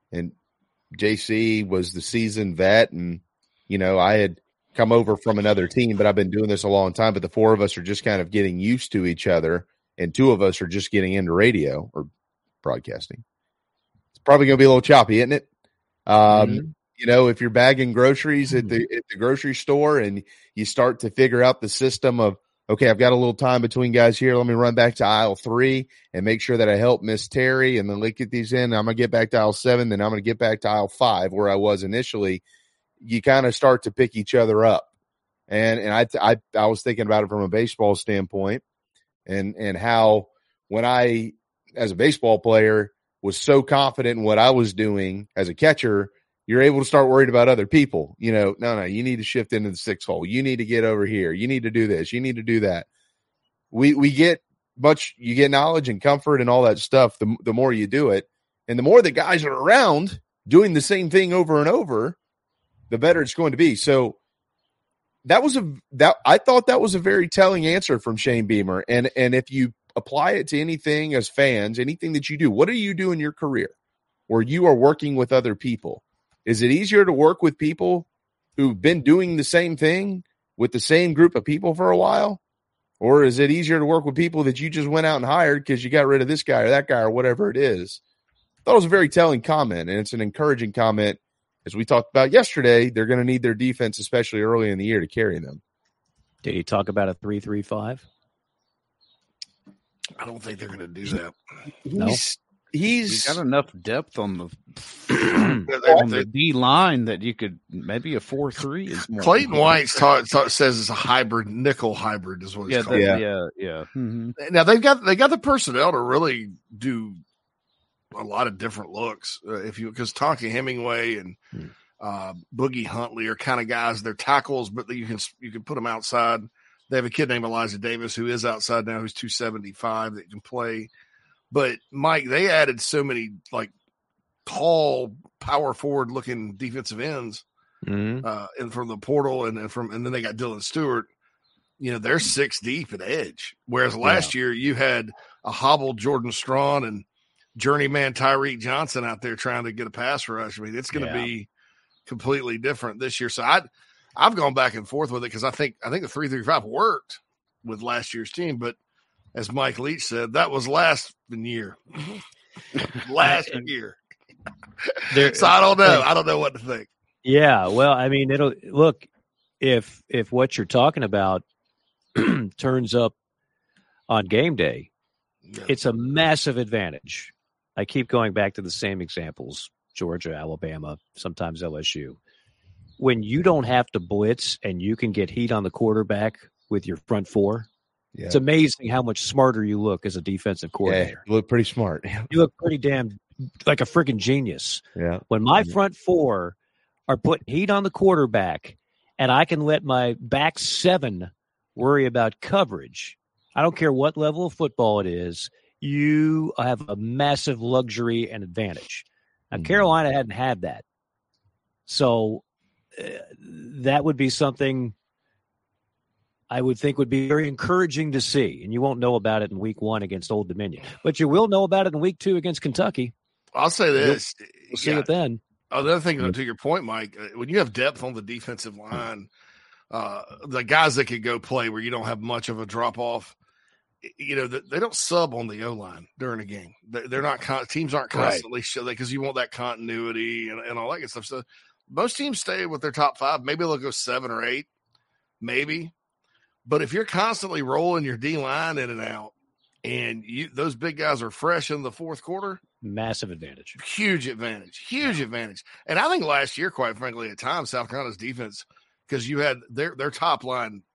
JC was the seasoned vet, and I had come over from another team, but I've been doing this a long time. But the 4 of us are just kind of getting used to each other. And 2 of us are just getting into radio or broadcasting. It's probably going to be a little choppy, isn't it? If you're bagging groceries at the grocery store and you start to figure out the system of, okay, I've got a little time between guys here. Let me run back to aisle 3 and make sure that I help Miss Terry, and then let's get these in. I'm going to get back to aisle 7. Then I'm going to get back to aisle 5 where I was initially. You kind of start to pick each other up. And I was thinking about it from a baseball standpoint. And how when I, as a baseball player, was so confident in what I was doing as a catcher, you're able to start worried about other people. No, you need to shift into the 6 hole. You need to get over here. You need to do this. You need to do that. You get knowledge and comfort and all that stuff the more you do it. And the more the guys are around doing the same thing over and over, the better it's going to be. So I thought that was a very telling answer from Shane Beamer. And if you apply it to anything as fans, anything that you do, what do you do in your career where you are working with other people? Is it easier to work with people who've been doing the same thing with the same group of people for a while? Or is it easier to work with people that you just went out and hired because you got rid of this guy or that guy or whatever it is? I thought it was a very telling comment, and it's an encouraging comment. As we talked about yesterday, they're going to need their defense, especially early in the year, to carry them. Did he talk about a 3-3-5? I don't think they're going to do that. No. He's got enough depth on the D line that you could maybe a 4-3 is more. Clayton White says it's a hybrid, nickel hybrid is what it's called. Yeah. Mm-hmm. Now they got the personnel to really do a lot of different looks. Because Tonka Hemingway and Boogie Huntley are kind of guys. They're tackles, but you can put them outside. They have a kid named Elijah Davis who is outside now, who's 275 that can play. But Mike, they added so many like tall, power forward looking defensive ends, and from the portal, and then they got Dylan Stewart. They're 6 deep at edge. Whereas last year you had a hobbled Jordan Strawn and journeyman Tyreek Johnson out there trying to get a pass rush. I mean, it's going to be completely different this year. So I've gone back and forth with it because I think the 3-3-5 worked with last year's team, but as Mike Leach said, that was last year. So I don't know. I don't know what to think. Yeah, well, I mean, it'll look if what you're talking about turns up on game day, it's a massive advantage. I keep going back to the same examples: Georgia, Alabama, sometimes LSU. When you don't have to blitz and you can get heat on the quarterback with your front four. Yeah. It's amazing how much smarter you look as a defensive coordinator. Yeah, you look pretty smart. You look pretty damn like a freaking genius. Yeah. When my front four are putting heat on the quarterback and I can let my back 7 worry about coverage, I don't care what level of football it is, you have a massive luxury and advantage. Now, Carolina hadn't had that. So that would be something I would think would be very encouraging to see, and you won't know about it in week 1 against Old Dominion, but you will know about it in week 2 against Kentucky. I'll say this. We'll see it then. The other thing, to your point, Mike, when you have depth on the defensive line, the guys that could go play where you don't have much of a drop-off, they don't sub on the O-line during a game. They're not teams aren't constantly because you want that continuity and all that good stuff. So most teams stay with their top 5. Maybe they'll go 7 or 8, maybe. But if you're constantly rolling your D-line in and out and those big guys are fresh in the fourth quarter. Massive advantage. Huge advantage. And I think last year, quite frankly, at times, South Carolina's defense, because you had their top line,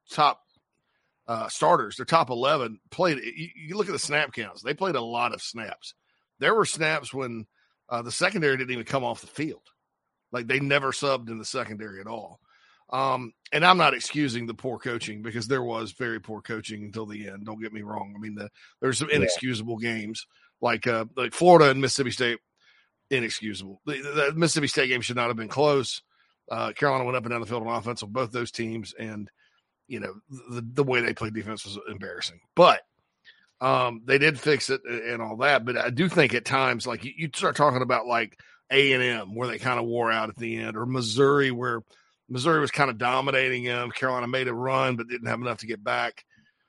starters, their top 11 played. You look at the snap counts. They played a lot of snaps. There were snaps when the secondary didn't even come off the field. Like they never subbed in the secondary at all. And I'm not excusing the poor coaching because there was very poor coaching until the end. Don't get me wrong. I mean, there's some inexcusable games like Florida and Mississippi State, inexcusable. The Mississippi State game should not have been close. Carolina went up and down the field on offense on both those teams. And, the way they played defense was embarrassing, but they did fix it and all that. But I do think at times, like you start talking about like A&M where they kind of wore out at the end, or Missouri where Missouri was kind of dominating them. Carolina made a run, but didn't have enough to get back.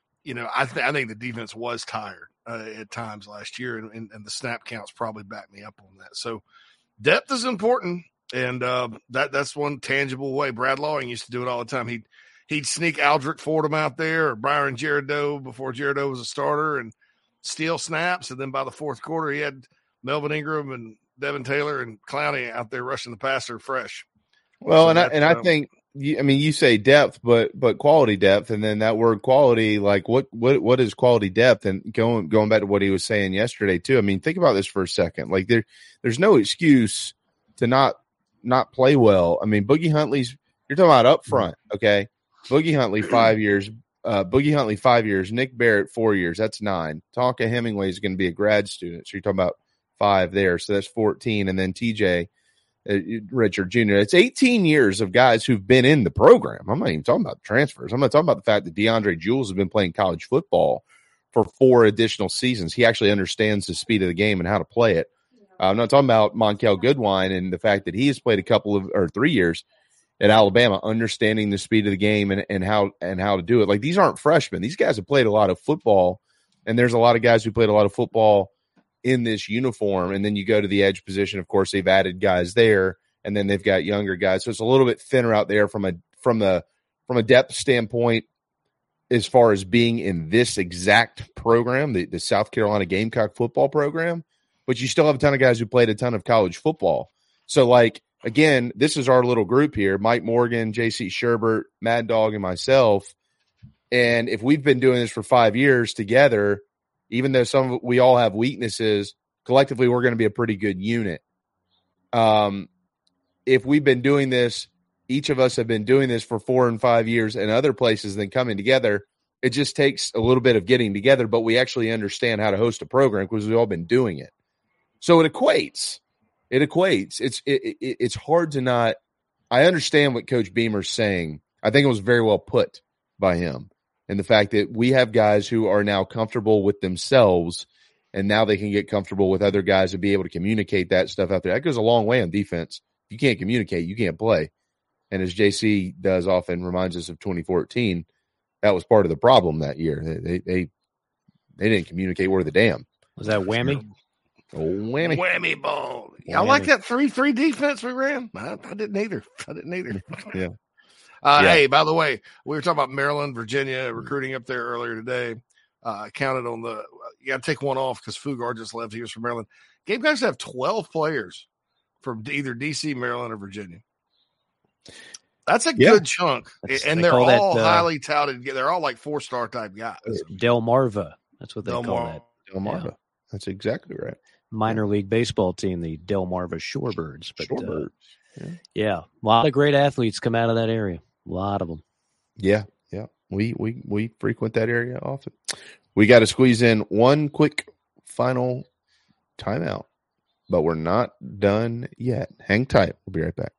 I think the defense was tired at times last year, and the snap counts probably back me up on that. So depth is important, and that's one tangible way. Brad Lawing used to do it all the time. He'd sneak Aldrick Fordham out there or Byron Jerideau before Jerideau was a starter and steal snaps, and then by the fourth quarter he had Melvin Ingram and Devin Taylor and Clowney out there rushing the passer fresh. Well, so I think you say depth, but quality depth, and then that word quality, like what is quality depth? And going back to what he was saying yesterday too. I mean, think about this for a second. Like there's no excuse to not play well. I mean, Boogie Huntley's you're talking about up front, okay? Boogie Huntley 5 years, Boogie Huntley 5 years, Nick Barrett 4 years. That's 9. Tonka Hemingway is going to be a grad student, so you're talking about 5 there, so that's 14, and then TJ Richard Jr. It's 18 years of guys who've been in the program. I'm not even talking about transfers. I'm not talking about the fact that DeAndre Jules has been playing college football for 4 additional seasons. He actually understands the speed of the game and how to play it. I'm not talking about Monkel Goodwine and the fact that he has played 3 years at Alabama, understanding the speed of the game and how to do it. Like, these aren't freshmen. These guys have played a lot of football, and there's a lot of guys who played a lot of football in this uniform. And then you go to the edge position. Of course, they've added guys there, and then they've got younger guys. So it's a little bit thinner out there from a depth standpoint as far as being in this exact program, the South Carolina Gamecock football program. But you still have a ton of guys who played a ton of college football. So, like, again, this is our little group here, Mike Morgan, J.C. Sherbert, Mad Dog, and myself. And if we've been doing this for 5 years together, even though we all have weaknesses, collectively we're going to be a pretty good unit. If we've been doing this, each of us have been doing this for 4 and 5 years in other places, then coming together, it just takes a little bit of getting together, but we actually understand how to host a program because we've all been doing it. So it equates. It's hard to not. I understand what Coach Beamer's saying. I think it was very well put by him. And the fact that we have guys who are now comfortable with themselves, and now they can get comfortable with other guys and be able to communicate that stuff out there. That goes a long way on defense. If you can't communicate, you can't play. And as JC does often, reminds us of 2014, that was part of the problem that year. They didn't communicate worth a damn. Was that whammy? Oh, whammy. Whammy ball. I like that 3-3 defense we ran. I didn't either. Yeah. Hey, by the way, we were talking about Maryland, Virginia recruiting up there earlier today. Counted on you got to take one off because Fugard just left. He was from Maryland. Gamecocks have 12 players from either DC, Maryland, or Virginia. That's a good chunk. And they're all highly touted. They're all like 4-star type guys. Delmarva. That's what they call that. Delmarva. Yeah. That's exactly right. Minor league baseball team, the Delmarva Shorebirds. Yeah. A lot of great athletes come out of that area. A lot of them. Yeah. We frequent that area often. We got to squeeze in one quick final timeout, but we're not done yet. Hang tight. We'll be right back.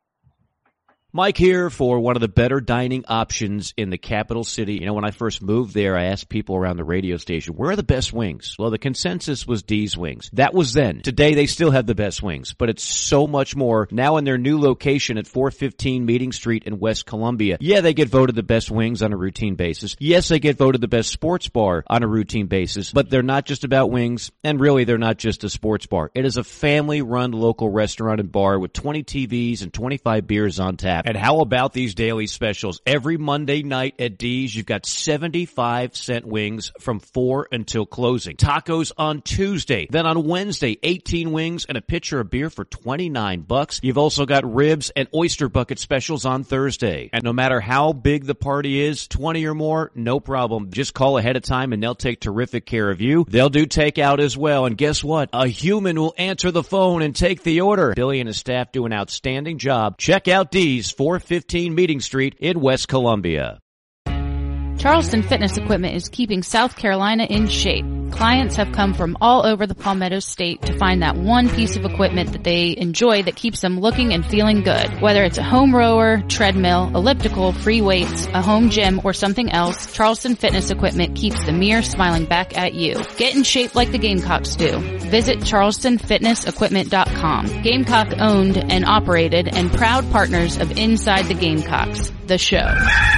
Mike here for one of the better dining options in the capital city. You know, when I first moved there, I asked people around the radio station, where are the best wings? Well, the consensus was D's Wings. That was then. Today, they still have the best wings, but it's so much more. Now in their new location at 415 Meeting Street in West Columbia, yeah, they get voted the best wings on a routine basis. Yes, they get voted the best sports bar on a routine basis, but they're not just about wings, and really, they're not just a sports bar. It is a family-run local restaurant and bar with 20 TVs and 25 beers on tap. And how about these daily specials? Every Monday night at D's, you've got 75-cent wings from 4 until closing. Tacos on Tuesday. Then on Wednesday, 18 wings and a pitcher of beer for $29. You've also got ribs and oyster bucket specials on Thursday. And no matter how big the party is, 20 or more, no problem. Just call ahead of time and they'll take terrific care of you. They'll do takeout as well. And guess what? A human will answer the phone and take the order. Billy and his staff do an outstanding job. Check out D's 415 Meeting Street in West Columbia. Charleston Fitness Equipment is keeping South Carolina in shape. Clients have come from all over the Palmetto State to find that one piece of equipment that they enjoy that keeps them looking and feeling good. Whether it's a home rower, treadmill, elliptical, free weights, a home gym, or something else, Charleston Fitness Equipment keeps the mirror smiling back at you. Get in shape like the Gamecocks do. Visit charlestonfitnessequipment.com. Gamecock owned and operated and proud partners of Inside the Gamecocks, the show.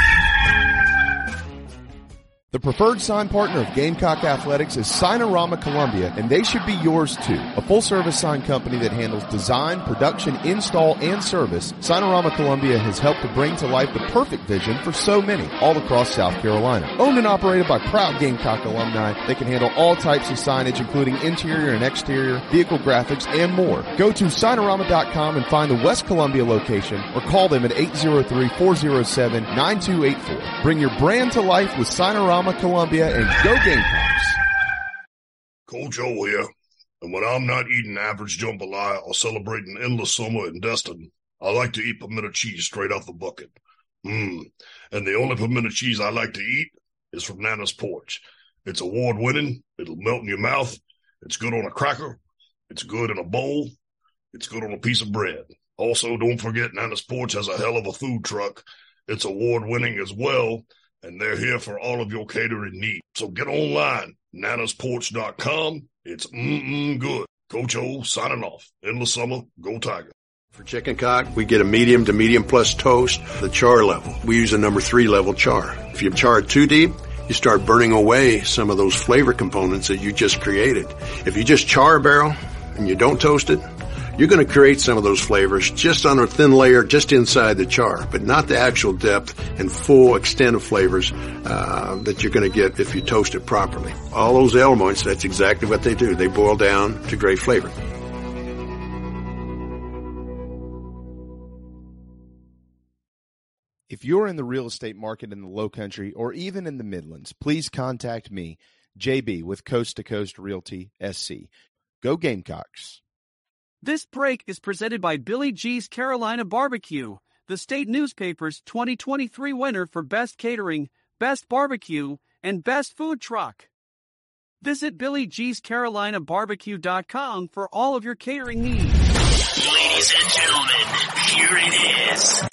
The preferred sign partner of Gamecock Athletics is Signorama Columbia, and they should be yours too. A full-service sign company that handles design, production, install, and service, Signorama Columbia has helped to bring to life the perfect vision for so many all across South Carolina. Owned and operated by proud Gamecock alumni, they can handle all types of signage, including interior and exterior, vehicle graphics, and more. Go to Signorama.com and find the West Columbia location, or call them at 803-407-9284. Bring your brand to life with Signorama Columbia, and go Gamecocks. Coach O here, and when I'm not eating average jambalaya or celebrating endless summer in Destin, I like to eat pimento cheese straight off the bucket. And the only pimento cheese I like to eat is from Nana's Porch. It's award-winning, it'll melt in your mouth, it's good on a cracker, it's good in a bowl, It's good on a piece of bread. Also, don't forget Nana's Porch has a hell of a food truck. It's award-winning as well, and they're here for all of your catering needs. So get online, nanasporch.com. It's good. Coach O signing off. Endless summer. Go Tiger. For chicken cock, we get a medium to medium plus toast, the char level. We use a number 3 level char. If you char it too deep, you start burning away some of those flavor components that you just created. If you just char a barrel and you don't toast it, you're going to create some of those flavors just on a thin layer just inside the char, but not the actual depth and full extent of flavors that you're going to get if you toast it properly. All those elements, that's exactly what they do. They boil down to great flavor. If you're in the real estate market in the Lowcountry or even in the Midlands, please contact me, JB, with Coast to Coast Realty SC. Go Gamecocks. This break is presented by Billy G's Carolina Barbecue, the state newspaper's 2023 winner for Best Catering, Best Barbecue, and Best Food Truck. Visit BillyG'sCarolinaBarbecue.com for all of your catering needs. Ladies and gentlemen, here it is.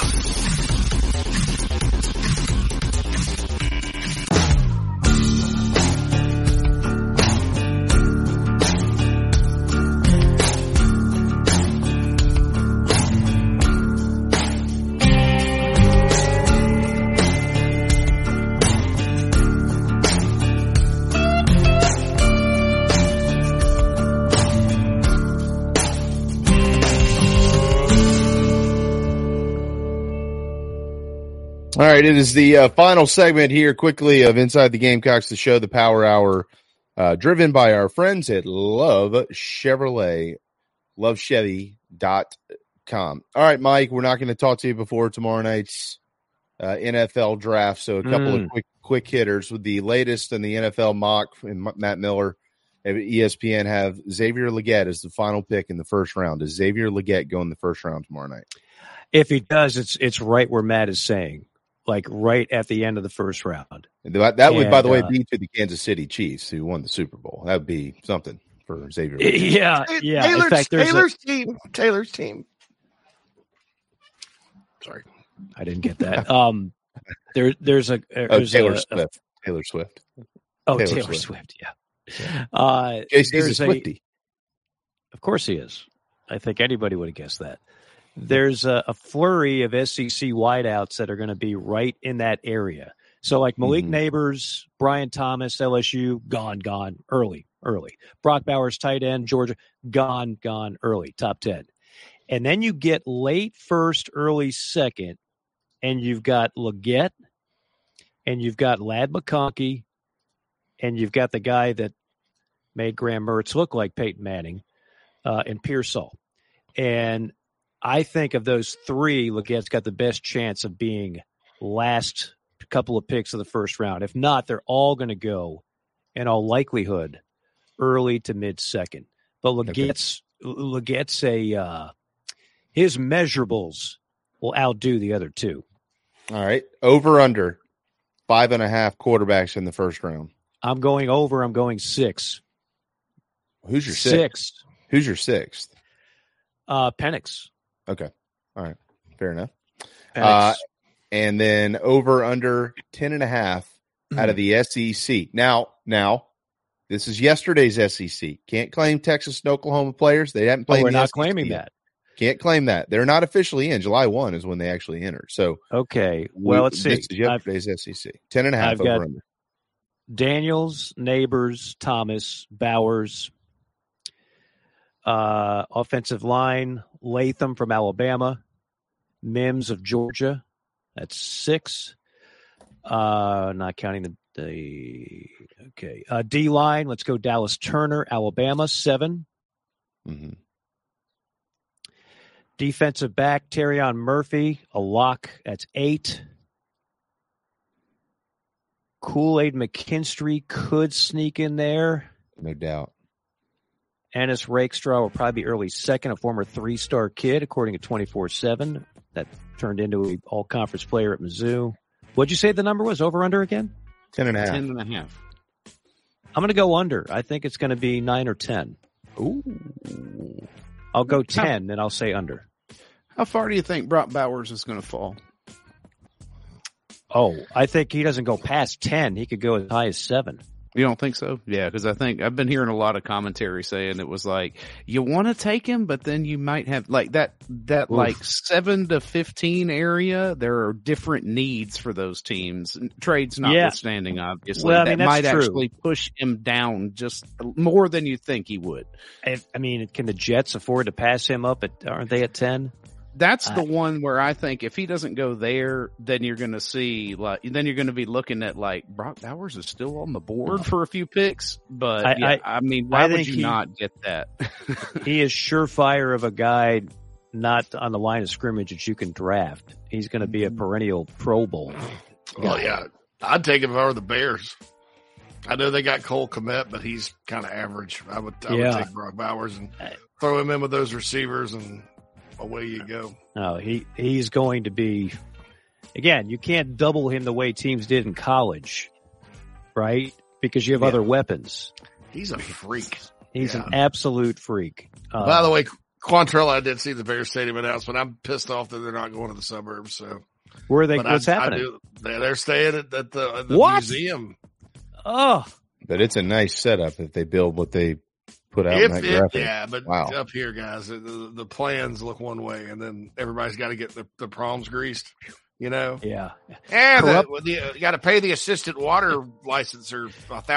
All right, it is the final segment here quickly of Inside the Gamecocks, the show, the Power Hour, driven by our friends at Love Chevrolet, lovechevy.com. All right, Mike, we're not going to talk to you before tomorrow night's NFL draft, so a couple of quick hitters with the latest in the NFL mock, and Matt Miller at ESPN have Xavier Legette as the final pick in the first round. Does Xavier Legette go in the first round tomorrow night? If he does, it's right where Matt is saying. Like right at the end of the first round. That would, by the way, be to the Kansas City Chiefs who won the Super Bowl. That would be something for Xavier. Yeah. In fact, Taylor's team. Sorry, I didn't get that. There's Taylor Swift. Taylor Swift. Oh, Taylor Swift. Yeah. He's a Swiftie. Of course he is. I think anybody would have guessed that. There's a flurry of SEC wideouts that are going to be right in that area. So like Malik Neighbors, Brian Thomas, LSU, gone early. Brock Bowers, tight end, Georgia, gone early, top 10. And then you get late first, early second, and you've got Legette, and you've got Ladd McConkey, and you've got the guy that made Graham Mertz look like Peyton Manning, and Pearsall. And I think of those three, Legette's got the best chance of being last couple of picks of the first round. If not, they're all going to go, in all likelihood, early to mid-second. But Legette's his measurables will outdo the other two. All right. Over under 5.5 quarterbacks in the first round. I'm going over. I'm going 6. Who's your sixth? Who's your sixth? Penix. Okay. All right. Fair enough. And then over under 10.5 out of the SEC. Now, this is yesterday's SEC. Can't claim Texas and Oklahoma players. They haven't played. We're not SEC claiming yet. that. Can't claim that. They're not officially in. July 1 is when they actually entered. So okay. Well, let's see. This is yesterday's SEC. 10.5 over under. Daniels, Neighbors, Thomas, Bowers. Offensive line, Latham from Alabama, Mims of Georgia. That's 6. Not counting the okay. D-line, let's go Dallas Turner, Alabama, 7. Mm-hmm. Defensive back, Terrion Murphy, a lock. That's 8. Kool-Aid McKinstry could sneak in there. No doubt. Ennis Rakestraw will probably be early second, a former 3-star kid, according to 24/7. That turned into an all-conference player at Mizzou. What'd you say the number was? Over under again? 10.5. 10.5. I'm going to go under. I think it's going to be 9 or 10. Ooh. I'll go 10, then I'll say under. How far do you think Brock Bowers is going to fall? Oh, I think he doesn't go past 10. He could go as high as 7. You don't think so? Yeah, because I think I've been hearing a lot of commentary saying it was like, you want to take him, but then you might have like that like 7 to 15 area. There are different needs for those teams. Trades notwithstanding, obviously. Well, I mean, that might true. actually push him down just more than you think he would. I mean, can the Jets afford to pass him up? Aren't they at 10? That's the one where I think if he doesn't go there, then you're going to see then you're going to be looking at like Brock Bowers is still on the board for a few picks. But I mean, why would you not get that? He is surefire of a guy not on the line of scrimmage that you can draft. He's going to be a perennial Pro Bowl. Well, yeah, I'd take him over the Bears. I know they got Cole Kmet, but he's kind of average. I would take Brock Bowers and throw him in with those receivers and away you go. No, he's going to be, again, you can't double him the way teams did in college, right? Because you have other weapons. He's a freak. He's an absolute freak. By the way, Quantrell, I did see the Bears Stadium announcement. I'm pissed off that they're not going to the suburbs. So where are they? What's happening? They're staying at the museum. Oh, but it's a nice setup if they build what they put out in that graphic. Yeah, but up here, guys, the plans look one way, and then everybody's got to get the palms greased, you know? Yeah. And you got to pay the assistant water licenser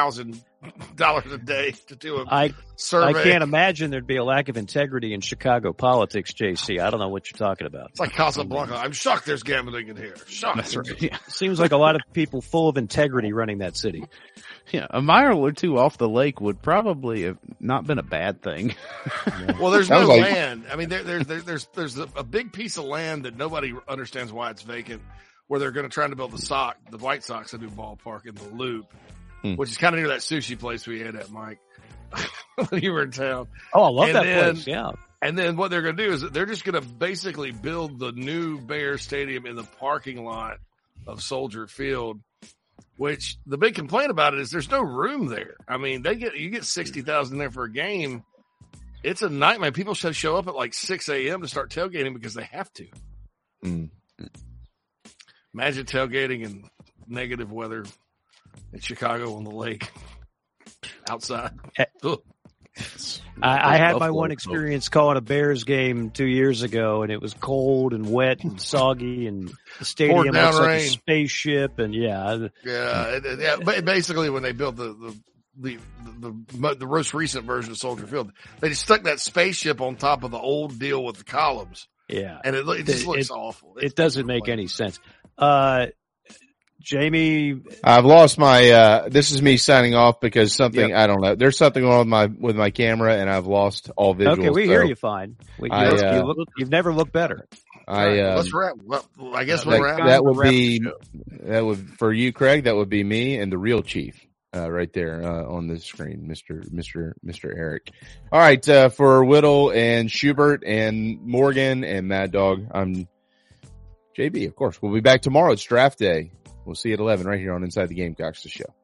$1,000 a day to do a survey. I can't imagine there'd be a lack of integrity in Chicago politics, JC. I don't know what you're talking about. It's like Casablanca. I'm shocked there's gambling in here. Shocked. That's right. Yeah. Seems like a lot of people full of integrity running that city. Yeah, a mile or two off the lake would probably have not been a bad thing. Well, there's no land. I mean, there's a big piece of land that nobody understands why it's vacant, where they're going to try to build the White Sox a new ballpark in the Loop, which is kind of near that sushi place we had at, Mike, when you were in town. Oh, I love that place. Yeah. And then what they're going to do is they're just going to basically build the new Bears Stadium in the parking lot of Soldier Field. Which the big complaint about it is there's no room there. I mean, you get 60,000 there for a game. It's a nightmare. People should show up at like 6 a.m. to start tailgating because they have to. Imagine tailgating in negative weather in Chicago on the lake outside. I had my one experience calling a Bears game 2 years ago, and it was cold and wet and soggy, and the stadium looks like a spaceship. And But basically, when they built the most recent version of Soldier Field, they just stuck that spaceship on top of the old deal with the columns. Yeah, and it just looks awful. It doesn't make any sense. Jamie, I've lost my. This is me signing off because something I don't know. There's something wrong with my camera, and I've lost all visuals. Okay, we hear you fine. You've never looked better. Let's wrap. Well, I guess we'll wrap. That would for you, Craig. That would be me and the real Chief, right there on the screen, Mr. Eric. All right, for Whittle and Schubert and Morgan and Mad Dog, I'm JB. Of course, we'll be back tomorrow. It's draft day. We'll see you at 11 right here on Inside the Gamecocks, the show.